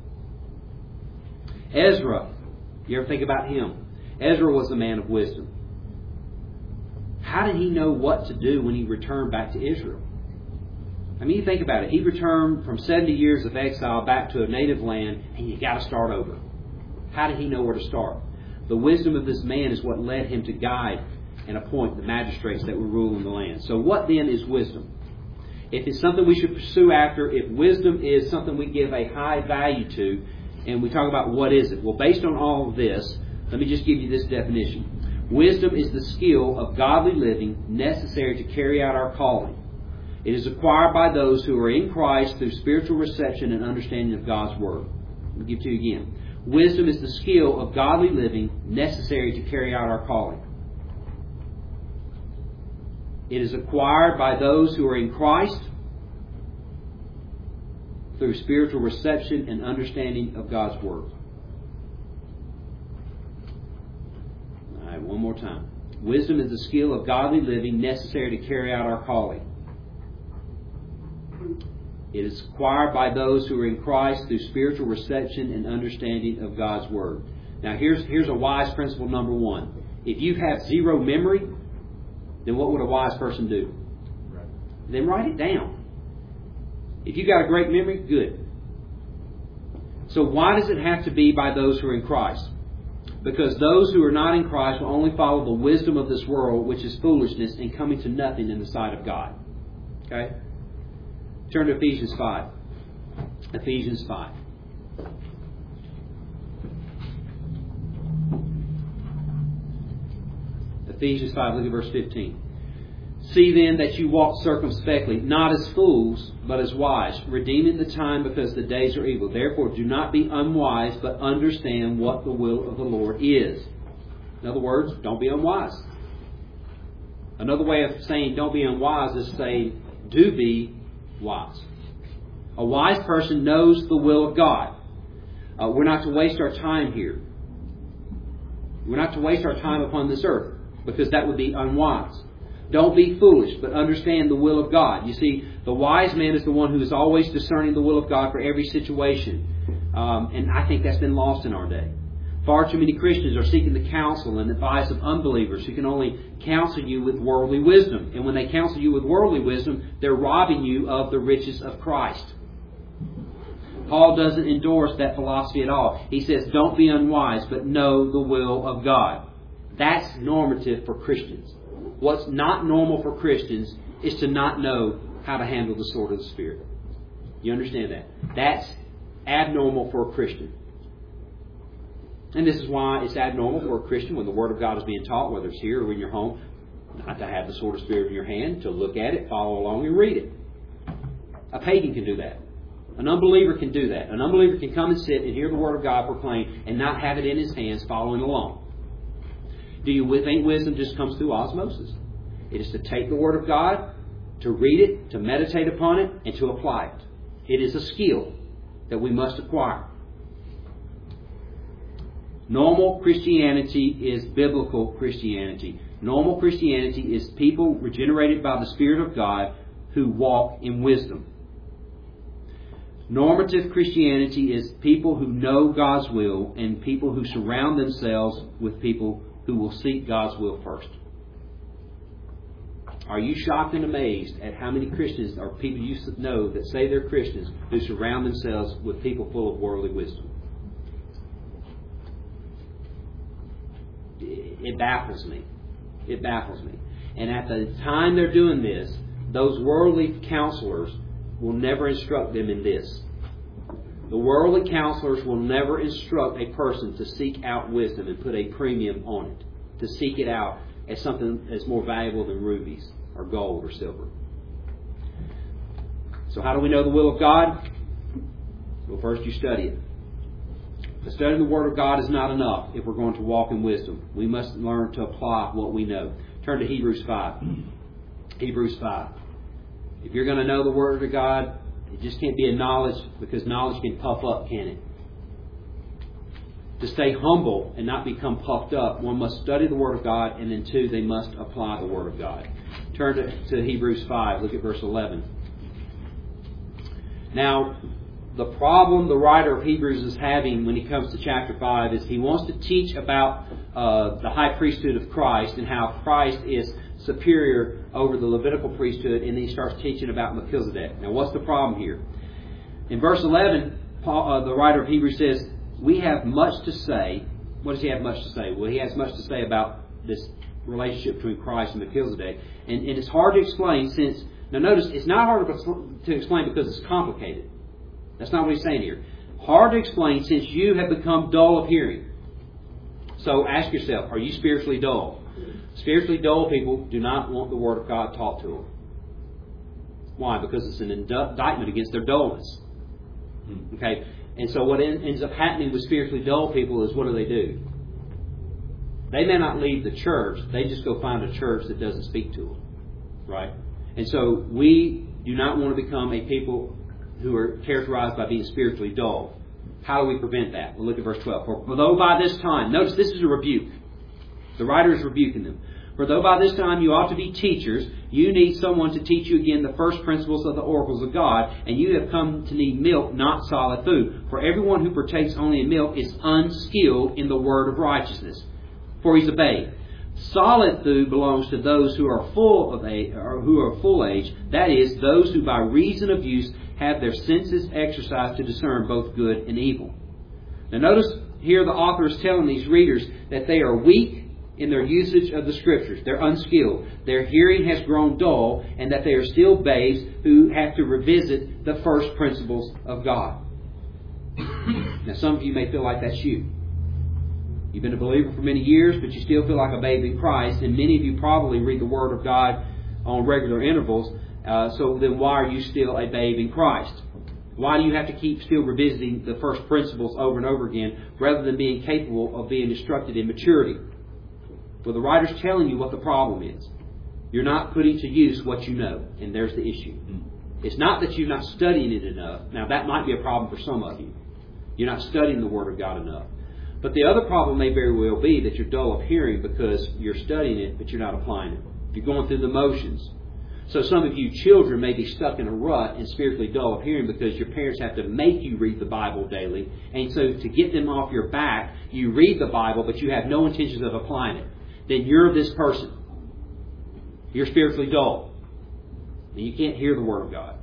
Ezra, you ever think about him? Ezra was a man of wisdom. How did he know what to do when he returned back to Israel? I mean, you think about it. He returned from 70 years of exile back to a native land, and you got to start over. How did he know where to start? The wisdom of this man is what led him to guide and appoint the magistrates that were ruling the land. So what then is wisdom? If it's something we should pursue after, if wisdom is something we give a high value to, and we talk about what is it? Well, based on all of this, let me just give you this definition. Wisdom is the skill of godly living necessary to carry out our calling. It is acquired by those who are in Christ through spiritual reception and understanding of God's Word. Let me give it to you again. Wisdom is the skill of godly living necessary to carry out our calling. It is acquired by those who are in Christ through spiritual reception and understanding of God's Word. All right, one more time. Wisdom is the skill of godly living necessary to carry out our calling. It is acquired by those who are in Christ through spiritual reception and understanding of God's Word. Now, here's a wise principle number one. If you have zero memory, then what would a wise person do? Then write it down. If you got a great memory, good. So why does it have to be by those who are in Christ? Because those who are not in Christ will only follow the wisdom of this world, which is foolishness and coming to nothing in the sight of God. Okay? Turn to Ephesians 5. Ephesians 5. Ephesians 5, look at verse 15. See then that you walk circumspectly, not as fools, but as wise, redeeming the time because the days are evil. Therefore do not be unwise, but understand what the will of the Lord is. In other words, don't be unwise. Another way of saying don't be unwise is saying do be wise. A wise person knows the will of God. We're not to waste our time here. We're not to waste our time upon this earth, because that would be unwise. Don't be foolish, but understand the will of God. You see, the wise man is the one who is always discerning the will of God for every situation. And I think that's been lost in our day. Far too many Christians are seeking the counsel and advice of unbelievers who can only counsel you with worldly wisdom. And when they counsel you with worldly wisdom, they're robbing you of the riches of Christ. Paul doesn't endorse that philosophy at all. He says, don't be unwise, but know the will of God. That's normative for Christians. What's not normal for Christians is to not know how to handle the sword of the Spirit. You understand that? That's abnormal for a Christian. And this is why it's abnormal for a Christian when the Word of God is being taught, whether it's here or in your home, not to have the sword of the Spirit in your hand, to look at it, follow along, and read it. A pagan can do that. An unbeliever can do that. An unbeliever can come and sit and hear the Word of God proclaimed and not have it in his hands following along. Do you think wisdom just comes through osmosis? It is to take the Word of God, to read it, to meditate upon it, and to apply it. It is a skill that we must acquire. Normal Christianity is biblical Christianity. Normal Christianity is people regenerated by the Spirit of God who walk in wisdom. Normative Christianity is people who know God's will and people who surround themselves with people who will seek God's will first. Are you shocked and amazed at how many Christians or people you know that say they're Christians who surround themselves with people full of worldly wisdom? It baffles me. It baffles me. And at the time they're doing this, those worldly counselors will never instruct them in this. The worldly counselors will never instruct a person to seek out wisdom and put a premium on it. To seek it out as something that's more valuable than rubies or gold or silver. So how do we know the will of God? Well, first you study it. The study of the Word of God is not enough if we're going to walk in wisdom. We must learn to apply what we know. Turn to Hebrews 5. Hebrews 5. If you're going to know the Word of God, it just can't be a knowledge, because knowledge can puff up, can it? To stay humble and not become puffed up, one must study the Word of God, and then two, they must apply the Word of God. Turn to Hebrews 5. Look at verse 11. Now, the problem the writer of Hebrews is having when he comes to chapter 5 is he wants to teach about the high priesthood of Christ and how Christ is superior over the Levitical priesthood, and then he starts teaching about Melchizedek. Now, what's the problem here? In verse 11, Paul, the writer of Hebrews says, we have much to say. What does he have much to say? Well, he has much to say about this relationship between Christ and Melchizedek. And it's hard to explain since, now notice, it's not hard to explain because it's complicated. That's not what he's saying here. Hard to explain since you have become dull of hearing. So ask yourself, are you spiritually dull? Spiritually dull people do not want the Word of God taught to them. Why? Because it's an indictment against their dullness. Okay? And so what ends up happening with spiritually dull people is, what do? They may not leave the church. They just go find a church that doesn't speak to them. Right? And so we do not want to become a people who are characterized by being spiritually dull. How do we prevent that? We'll look at verse 12. For though by this time, notice this is a rebuke. The writer is rebuking them. For though by this time you ought to be teachers, you need someone to teach you again the first principles of the oracles of God, and you have come to need milk, not solid food. For everyone who partakes only in milk is unskilled in the word of righteousness, for he's a babe. Solid food belongs to those who are full age, that is, those who by reason of use have their senses exercised to discern both good and evil. Now notice here the author is telling these readers that they are weak in their usage of the Scriptures. They're unskilled. Their hearing has grown dull, and that they are still babes who have to revisit the first principles of God. Now some of you may feel like that's you. You've been a believer for many years, but you still feel like a babe in Christ, and many of you probably read the Word of God on regular intervals. So then why are you still a babe in Christ? Why do you have to keep still revisiting the first principles over and over again rather than being capable of being instructed in maturity? Well, the writer's telling you what the problem is. You're not putting to use what you know, and there's the issue. It's not that you're not studying it enough. Now, that might be a problem for some of you. You're not studying the Word of God enough. But the other problem may very well be that you're dull of hearing because you're studying it, but you're not applying it. You're going through the motions. So some of you children may be stuck in a rut and spiritually dull of hearing because your parents have to make you read the Bible daily. And so to get them off your back, you read the Bible, but you have no intentions of applying it. Then you're this person. You're spiritually dull. And you can't hear the Word of God.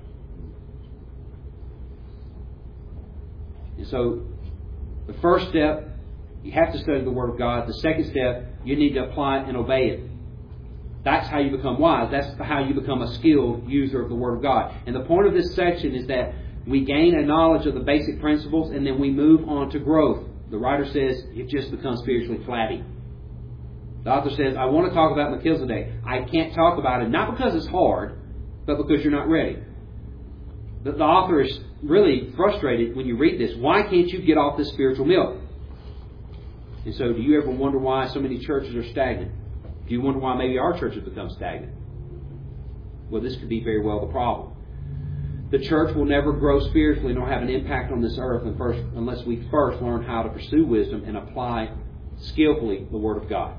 And so the first step, you have to study the Word of God. The second step, you need to apply it and obey it. That's how you become wise. That's how you become a skilled user of the Word of God. And the point of this section is that we gain a knowledge of the basic principles and then we move on to growth. The writer says you've just become spiritually flabby. The author says, I want to talk about Melchizedek. I can't talk about it, not because it's hard, but because you're not ready. The author is really frustrated when you read this. Why can't you get off this spiritual milk? And so do you ever wonder why so many churches are stagnant? Do you wonder why maybe our church has become stagnant? Well, this could be very well the problem. The church will never grow spiritually nor have an impact on this earth unless we first learn how to pursue wisdom and apply skillfully the Word of God.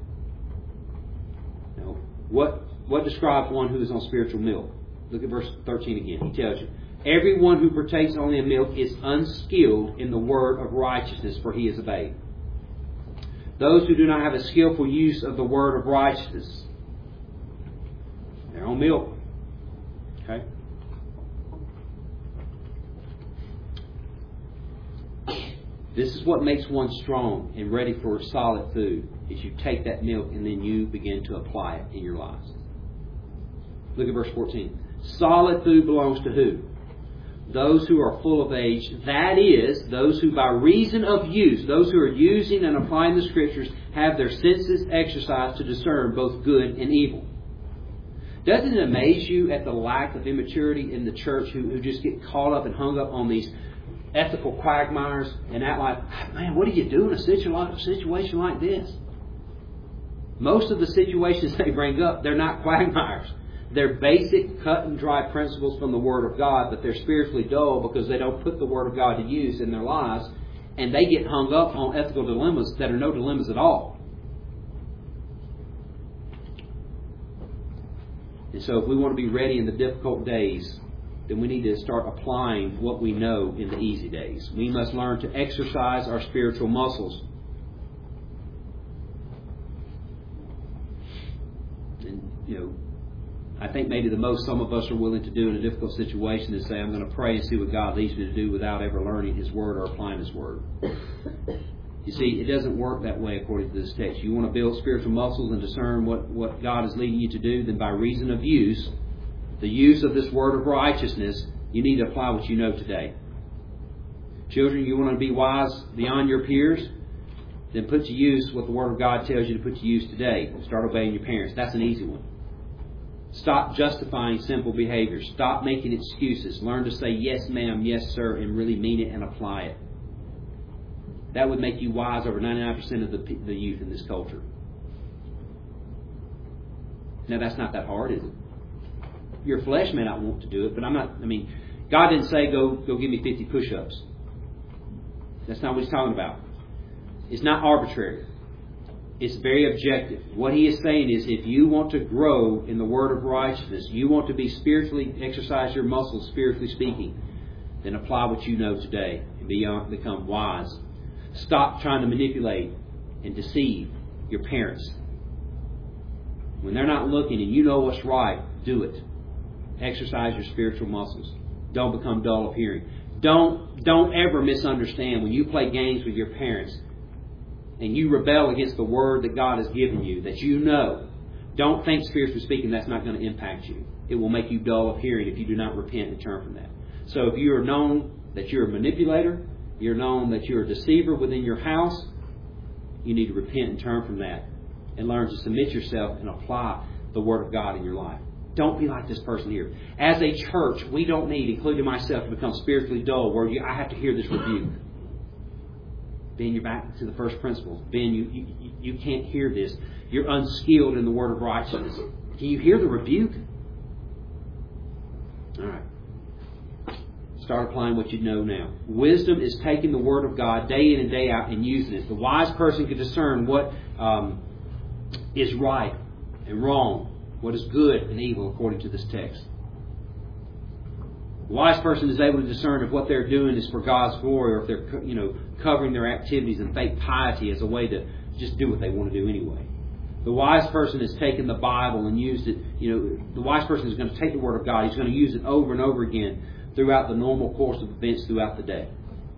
Now, what describes one who is on spiritual milk? Look at verse 13 again. He tells you, everyone who partakes only of milk is unskilled in the word of righteousness, for he is a babe. Those who do not have a skillful use of the word of righteousness, they're on milk. Okay? This is what makes one strong and ready for solid food, is you take that milk and then you begin to apply it in your lives. Look at verse 14. Solid food belongs to who? Those who are full of age, that is, those who by reason of use, those who are using and applying the Scriptures, have their senses exercised to discern both good and evil. Doesn't it amaze you at the lack of immaturity in the church who just get caught up and hung up on these ethical quagmires and act like, man, what do you do in a situation like this? Most of the situations they bring up, they're not quagmires. They're basic, cut and dry principles from the Word of God, but they're spiritually dull because they don't put the Word of God to use in their lives, and they get hung up on ethical dilemmas that are no dilemmas at all. And so if we want to be ready in the difficult days, then we need to start applying what we know in the easy days. We must learn to exercise our spiritual muscles. And, I think maybe the most some of us are willing to do in a difficult situation is say, I'm going to pray and see what God leads me to do without ever learning His Word or applying His Word. You see, it doesn't work that way according to this text. You want to build spiritual muscles and discern what God is leading you to do, then by reason of use, the use of this Word of righteousness, you need to apply what you know today. Children, you want to be wise beyond your peers? Then put to use what the Word of God tells you to put to use today. Start obeying your parents. That's an easy one. Stop justifying simple behaviors. Stop making excuses. Learn to say yes, ma'am, yes, sir, and really mean it and apply it. That would make you wise over 99% of the youth in this culture. Now, that's not that hard, is it? Your flesh may not want to do it, but God didn't say, go give me 50 push-ups. That's not what He's talking about. It's not arbitrary. It's very objective. What He is saying is if you want to grow in the Word of righteousness, you want to be spiritually, exercise your muscles, spiritually speaking, then apply what you know today and become wise. Stop trying to manipulate and deceive your parents. When they're not looking and you know what's right, do it. Exercise your spiritual muscles. Don't become dull of hearing. Don't ever misunderstand when you play games with your parents and you rebel against the Word that God has given you, that you know. Don't think, spiritually speaking, that's not going to impact you. It will make you dull of hearing if you do not repent and turn from that. So if you are known that you're a manipulator, you're known that you're a deceiver within your house, you need to repent and turn from that and learn to submit yourself and apply the Word of God in your life. Don't be like this person here. As a church, we don't need, including myself, to become spiritually dull where I have to hear this rebuke. Ben, you're back to the first principles. Ben, you can't hear this. You're unskilled in the word of righteousness. Can you hear the rebuke? All right. Start applying what you know now. Wisdom is taking the Word of God day in and day out and using it. The wise person can discern what is right and wrong, what is good and evil, according to this text. The wise person is able to discern if what they're doing is for God's glory, or if they're covering their activities in fake piety as a way to just do what they want to do anyway. The wise person has taken the Bible and used it. The wise person is going to take the Word of God. He's going to use it over and over again throughout the normal course of events throughout the day.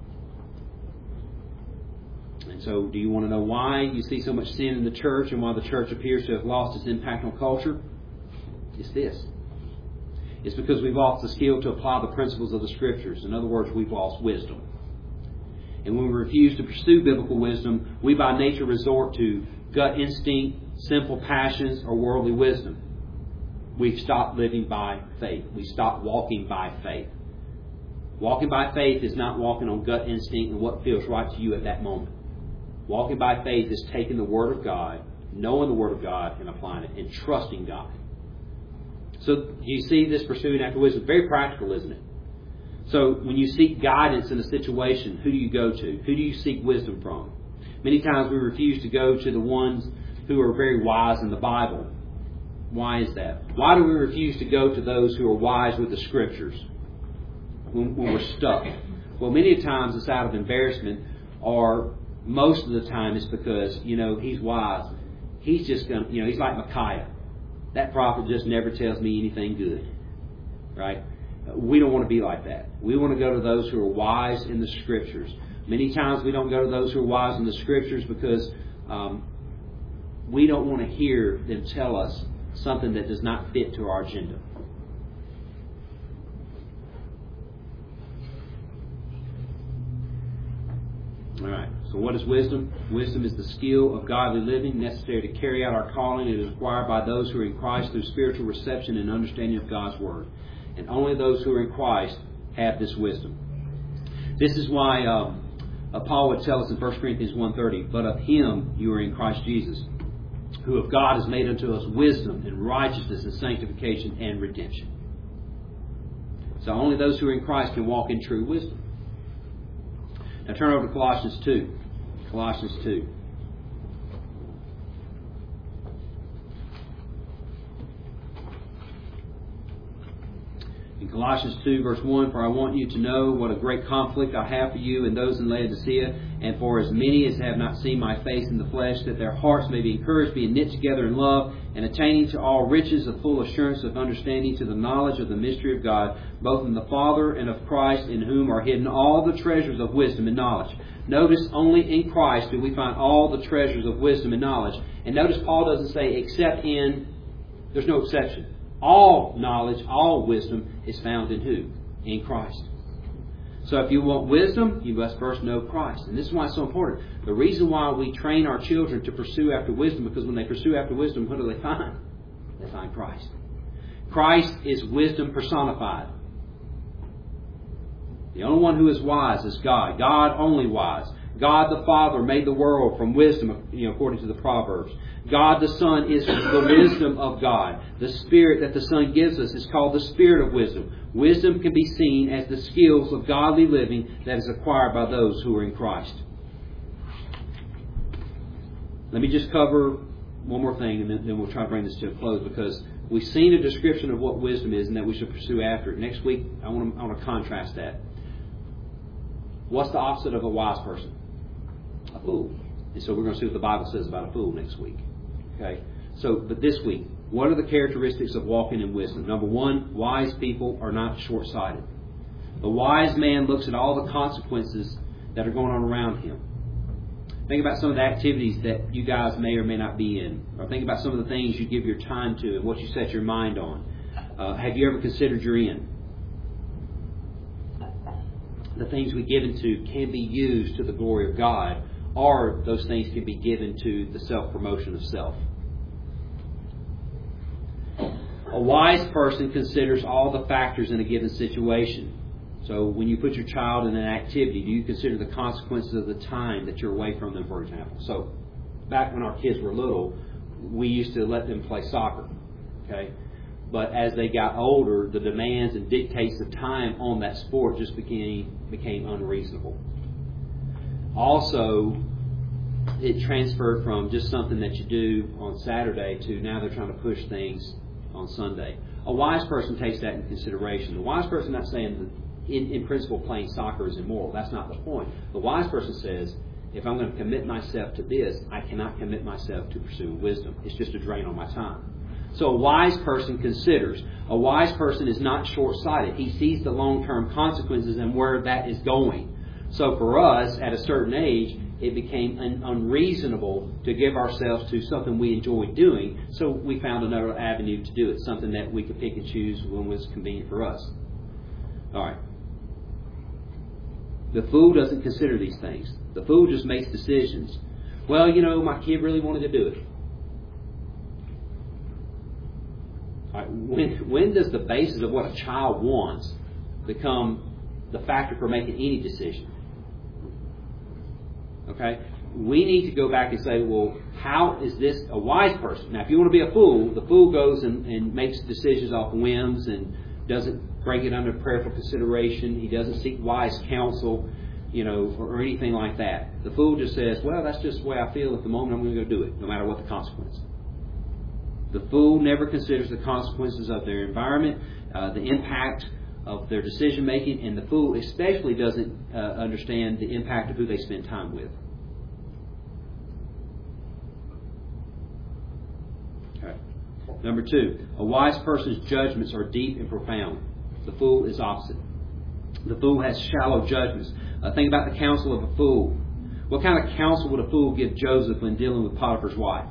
And so, do you want to know why you see so much sin in the church and why the church appears to have lost its impact on culture? It's this. It's because we've lost the skill to apply the principles of the Scriptures. In other words, we've lost wisdom. And when we refuse to pursue biblical wisdom, we by nature resort to gut instinct, simple passions, or worldly wisdom. We've stopped living by faith. We stopped walking by faith. Walking by faith is not walking on gut instinct and what feels right to you at that moment. Walking by faith is taking the Word of God, knowing the Word of God, and applying it, and trusting God. So you see this pursuing after wisdom. Very practical, isn't it? So when you seek guidance in a situation, who do you go to? Who do you seek wisdom from? Many times we refuse to go to the ones who are very wise in the Bible. Why is that? Why do we refuse to go to those who are wise with the Scriptures when we're stuck? Well, many times it's out of embarrassment, or most of the time it's because, he's wise. He's just going to, he's like Micaiah. That prophet just never tells me anything good. Right? We don't want to be like that. We want to go to those who are wise in the Scriptures. Many times we don't go to those who are wise in the Scriptures because we don't want to hear them tell us something that does not fit to our agenda. All right. So what is wisdom? Wisdom is the skill of godly living necessary to carry out our calling. It is acquired by those who are in Christ through spiritual reception and understanding of God's Word. And only those who are in Christ have this wisdom. This is why Paul would tell us in 1 Corinthians 1:30, "But of Him you are in Christ Jesus, who of God has made unto us wisdom and righteousness and sanctification and redemption." So only those who are in Christ can walk in true wisdom. Now turn over to Colossians 2. Colossians 2. In Colossians 2, verse 1, "For I want you to know what a great conflict I have for you and those in Laodicea, and for as many as have not seen my face in the flesh, that their hearts may be encouraged, being knit together in love, and attaining to all riches of full assurance of understanding, to the knowledge of the mystery of God, both in the Father and of Christ, in whom are hidden all the treasures of wisdom and knowledge." Notice, only in Christ do we find all the treasures of wisdom and knowledge. And notice Paul doesn't say except in, there's no exception. All knowledge, all wisdom is found in who? In Christ. So if you want wisdom, you must first know Christ. And this is why it's so important. The reason why we train our children to pursue after wisdom, because when they pursue after wisdom, what do they find? They find Christ. Christ is wisdom personified. The only one who is wise is God. God only wise. God the Father made the world from wisdom, according to the Proverbs. God the Son is the wisdom of God. The Spirit that the Son gives us is called the Spirit of wisdom. Wisdom can be seen as the skills of godly living that is acquired by those who are in Christ. Let me just cover one more thing, and then we'll try to bring this to a close, because we've seen a description of what wisdom is and that we should pursue after it. Next week, I want to contrast that. What's the opposite of a wise person? A fool. And so we're going to see what the Bible says about a fool next week. Okay? So, but this week, what are the characteristics of walking in wisdom? Number one, wise people are not short-sighted. The wise man looks at all the consequences that are going on around him. Think about some of the activities that you guys may or may not be in. Or think about some of the things you give your time to and what you set your mind on. Have you ever considered your end? The things we give into can be used to the glory of God, or those things can be given to the self-promotion of self. A wise person considers all the factors in a given situation. So when you put your child in an activity, do you consider the consequences of the time that you're away from them, for example? So back when our kids were little, we used to let them play soccer. Okay? But as they got older, the demands and dictates of time on that sport just became unreasonable. Also, it transferred from just something that you do on Saturday to now they're trying to push things on Sunday. A wise person takes that into consideration. The wise person is not saying that in principle playing soccer is immoral. That's not the point. The wise person says, if I'm going to commit myself to this, I cannot commit myself to pursuing wisdom. It's just a drain on my time. So a wise person considers. A wise person is not short-sighted. He sees the long-term consequences and where that is going. So for us, at a certain age, it became unreasonable to give ourselves to something we enjoy doing, so we found another avenue to do it, something that we could pick and choose when was convenient for us. All right. The fool doesn't consider these things. The fool just makes decisions. Well, my kid really wanted to do it. All right. When does the basis of what a child wants become the factor for making any decision? Okay? We need to go back and say, well, how is this a wise person? Now, if you want to be a fool, the fool goes and makes decisions off whims and doesn't bring it under prayerful consideration. He doesn't seek wise counsel, or anything like that. The fool just says, well, that's just the way I feel at the moment. I'm going to go do it, no matter what the consequence. The fool never considers the consequences of their environment, the impact of their decision making, and the fool especially doesn't understand the impact of who they spend time with. Okay. Number 2, a wise person's judgments are deep and profound. The fool is opposite. The fool has shallow judgments. Think about the counsel of a fool. What kind of counsel would a fool give Joseph when dealing with Potiphar's wife?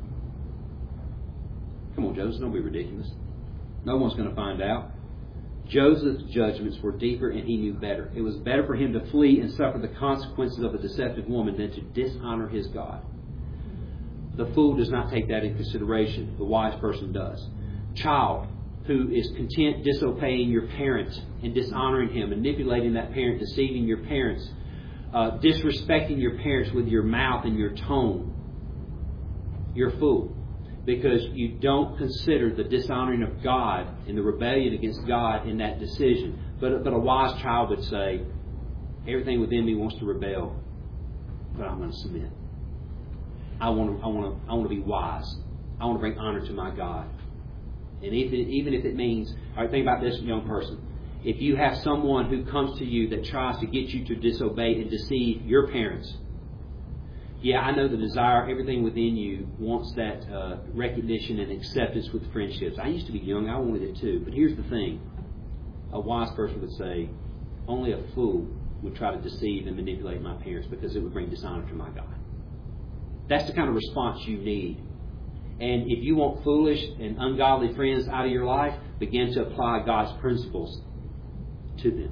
Come on, Joseph, don't be ridiculous. No one's going to find out. Joseph's judgments were deeper and he knew better. It was better for him to flee and suffer the consequences of a deceptive woman than to dishonor his God. The fool does not take that into consideration. The wise person does. Child who is content disobeying your parents and dishonoring him, manipulating that parent, deceiving your parents, disrespecting your parents with your mouth and your tone, you're a fool. Because you don't consider the dishonoring of God and the rebellion against God in that decision. But a wise child would say, everything within me wants to rebel, but I'm going to submit. I want to be wise. I want to bring honor to my God. And even if it means, all right, think about this, young person. If you have someone who comes to you that tries to get you to disobey and deceive your parents, yeah, I know the desire, everything within you wants that recognition and acceptance with friendships. I used to be young, I wanted it too. But here's the thing. A wise person would say, only a fool would try to deceive and manipulate my parents because it would bring dishonor to my God. That's the kind of response you need. And if you want foolish and ungodly friends out of your life, begin to apply God's principles to them.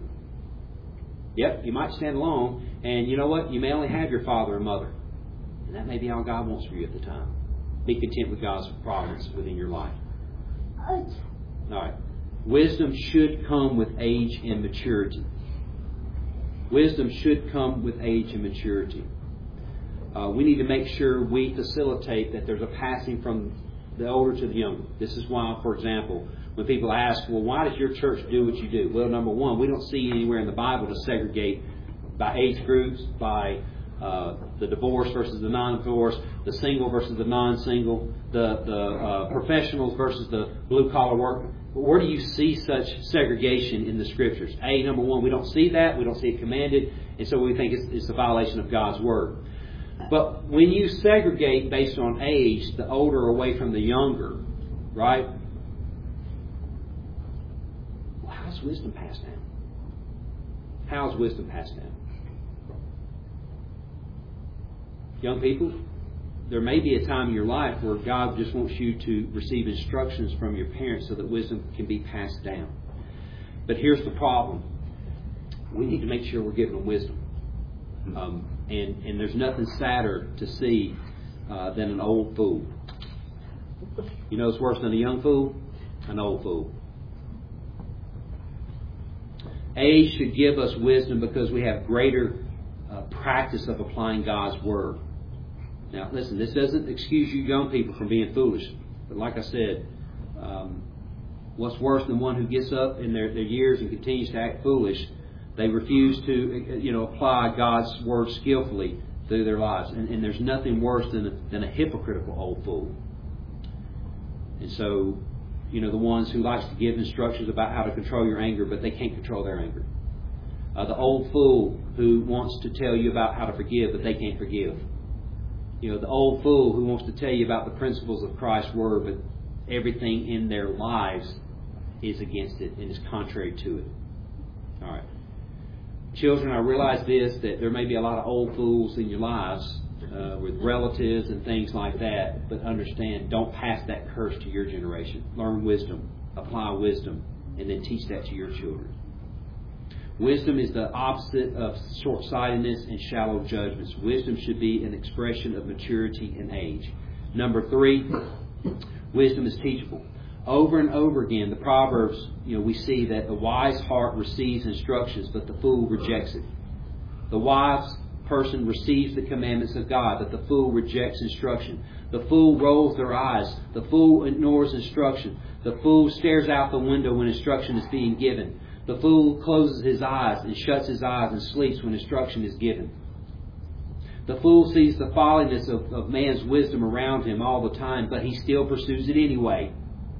Yep, you might stand alone, and you know what? You may only have your father and mother. And that may be all God wants for you at the time. Be content with God's providence within your life. All right. Wisdom should come with age and maturity. Wisdom should come with age and maturity. We need to make sure we facilitate that there's a passing from the older to the younger. This is why, for example, when people ask, well, why does your church do what you do? Well, number one, we don't see anywhere in the Bible to segregate by age groups, by the divorced versus the non-divorced, the single versus the non-single, the professionals versus the blue-collar worker. Where do you see such segregation in the Scriptures? Number one, we don't see that. We don't see it commanded. And so we think it's a violation of God's Word. But when you segregate based on age, the older away from the younger, right? Well, how's wisdom passed down? How's wisdom passed down? Young people, there may be a time in your life where God just wants you to receive instructions from your parents so that wisdom can be passed down. But here's the problem. We need to make sure we're giving them wisdom. And there's nothing sadder to see than an old fool. You know what's worse than a young fool? An old fool. Age should give us wisdom because we have greater practice of applying God's Word. Now, listen, this doesn't excuse you young people from being foolish. But like I said, what's worse than one who gets up in their years and continues to act foolish? They refuse to apply God's Word skillfully through their lives. And there's nothing worse than a hypocritical old fool. And so, the ones who likes to give instructions about how to control your anger, but they can't control their anger. The old fool who wants to tell you about how to forgive, but they can't forgive. The old fool who wants to tell you about the principles of Christ's Word, but everything in their lives is against it and is contrary to it. All right. Children, I realize this, that there may be a lot of old fools in your lives with relatives and things like that, but understand, don't pass that curse to your generation. Learn wisdom, apply wisdom, and then teach that to your children. Wisdom is the opposite of short-sightedness and shallow judgments. Wisdom should be an expression of maturity and age. Number 3, wisdom is teachable. Over and over again, the Proverbs, we see that the wise heart receives instructions, but the fool rejects it. The wise person receives the commandments of God, but the fool rejects instruction. The fool rolls their eyes. The fool ignores instruction. The fool stares out the window when instruction is being given. The fool closes his eyes and shuts his eyes and sleeps when instruction is given. The fool sees the folliness of man's wisdom around him all the time, but he still pursues it anyway.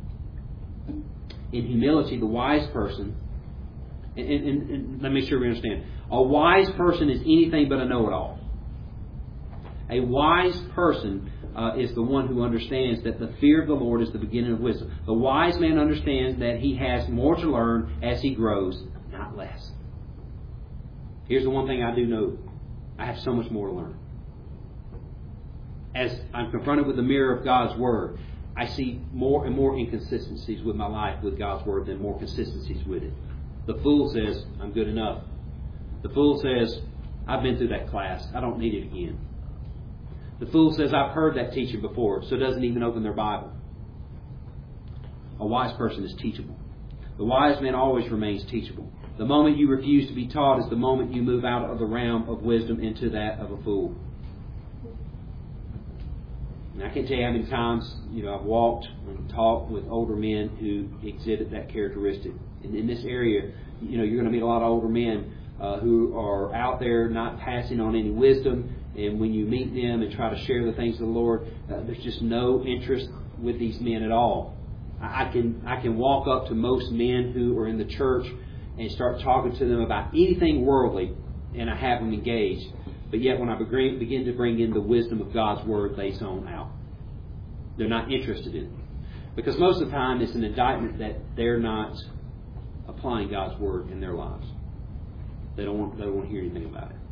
In humility, the wise person, and let me make sure we understand, a wise person is anything but a know-it-all. A wise person is the one who understands that the fear of the Lord is the beginning of wisdom. The wise man understands that he has more to learn as he grows, not less. Here's the one thing I do know. I have so much more to learn. As I'm confronted with the mirror of God's Word, I see more and more inconsistencies with my life with God's Word than more consistencies with it. The fool says, I'm good enough. The fool says, I've been through that class. I don't need it again. The fool says, I've heard that teaching before, so doesn't even open their Bible. A wise person is teachable. The wise man always remains teachable. The moment you refuse to be taught is the moment you move out of the realm of wisdom into that of a fool. And I can't tell you how many times I've walked and talked with older men who exhibit that characteristic. And in this area, you're going to meet a lot of older men who are out there not passing on any wisdom. And when you meet them and try to share the things of the Lord, there's just no interest with these men at all. I can walk up to most men who are in the church and start talking to them about anything worldly, and I have them engaged. But yet when I begin to bring in the wisdom of God's Word, they zone out. They're not interested in it. Because most of the time it's an indictment that they're not applying God's Word in their lives. They don't want to hear anything about it.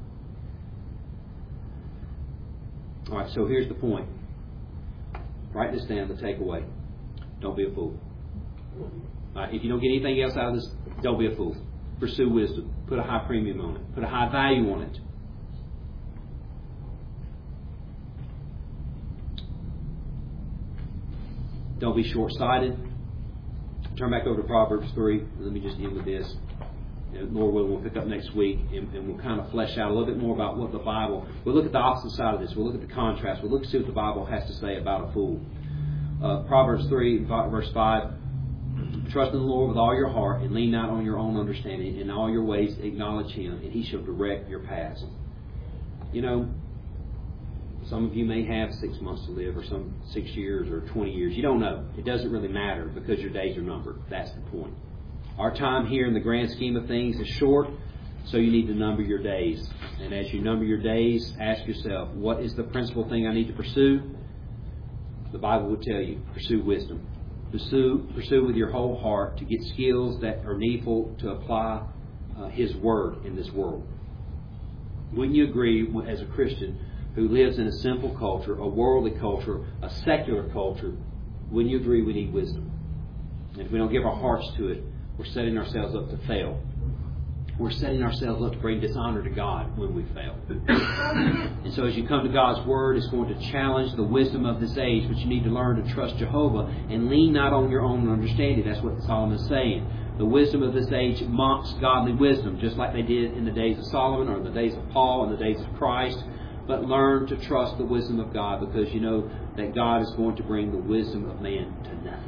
All right, so here's the point. Write this down, the takeaway. Don't be a fool. All right, if you don't get anything else out of this, don't be a fool. Pursue wisdom. Put a high premium on it. Put a high value on it. Don't be short-sighted. Turn back over to Proverbs 3. Let me just end with this. Lord willing, we'll pick up next week and we'll kind of flesh out a little bit more about what the Bible... We'll look at the opposite side of this. We'll look at the contrast. We'll look to see what the Bible has to say about a fool. Proverbs 3, verse 5. Trust in the Lord with all your heart and lean not on your own understanding. In all your ways acknowledge Him and He shall direct your paths. Some of you may have 6 months to live, or some 6 years, or 20 years. You don't know. It doesn't really matter because your days are numbered. That's the point. Our time here in the grand scheme of things is short, so you need to number your days. And as you number your days, ask yourself, what is the principal thing I need to pursue? The Bible would tell you, pursue wisdom. Pursue with your whole heart to get skills that are needful to apply His Word in this world. Wouldn't you agree, as a Christian who lives in a simple culture, a worldly culture, a secular culture, wouldn't you agree we need wisdom? And if we don't give our hearts to it, we're setting ourselves up to fail. we're setting ourselves up to bring dishonor to God when we fail. And so as you come to God's Word, it's going to challenge the wisdom of this age, but you need to learn to trust Jehovah and lean not on your own understanding. That's what Solomon is saying. The wisdom of this age mocks godly wisdom, just like they did in the days of Solomon or in the days of Paul and the days of Christ. But learn to trust the wisdom of God, because you know that God is going to bring the wisdom of man to nothing.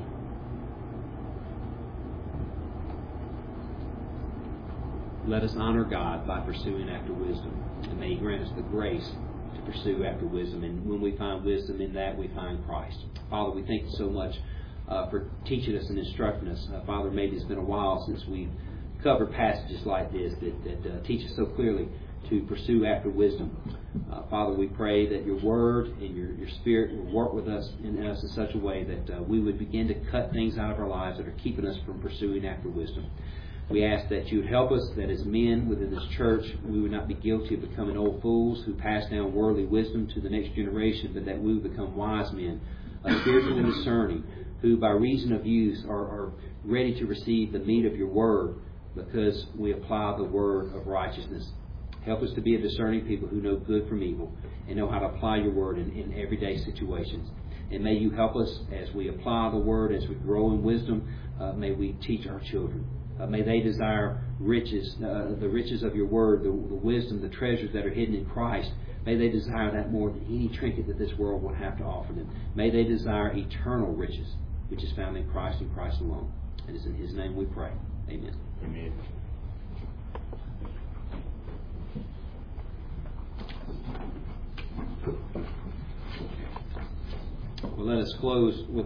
Let us honor God by pursuing after wisdom. And may He grant us the grace to pursue after wisdom. And when we find wisdom in that, we find Christ. Father, we thank you so much for teaching us and instructing us. Father, maybe it's been a while since we've covered passages like this that teach us so clearly to pursue after wisdom. Father, we pray that your Word and your Spirit will work with us in us in such a way that we would begin to cut things out of our lives that are keeping us from pursuing after wisdom. We ask that you would help us, that as men within this church, we would not be guilty of becoming old fools who pass down worldly wisdom to the next generation, but that we would become wise men, spiritually discerning, who by reason of use are ready to receive the meat of your Word, because we apply the Word of righteousness. Help us to be a discerning people who know good from evil and know how to apply your Word in everyday situations. And may you help us as we apply the Word, as we grow in wisdom. May we teach our children. May they desire riches, the riches of your Word, the wisdom, the treasures that are hidden in Christ. May they desire that more than any trinket that this world will have to offer them. May they desire eternal riches, which is found in Christ and Christ alone. And it's in His name we pray. Amen. Amen. Well, let us close with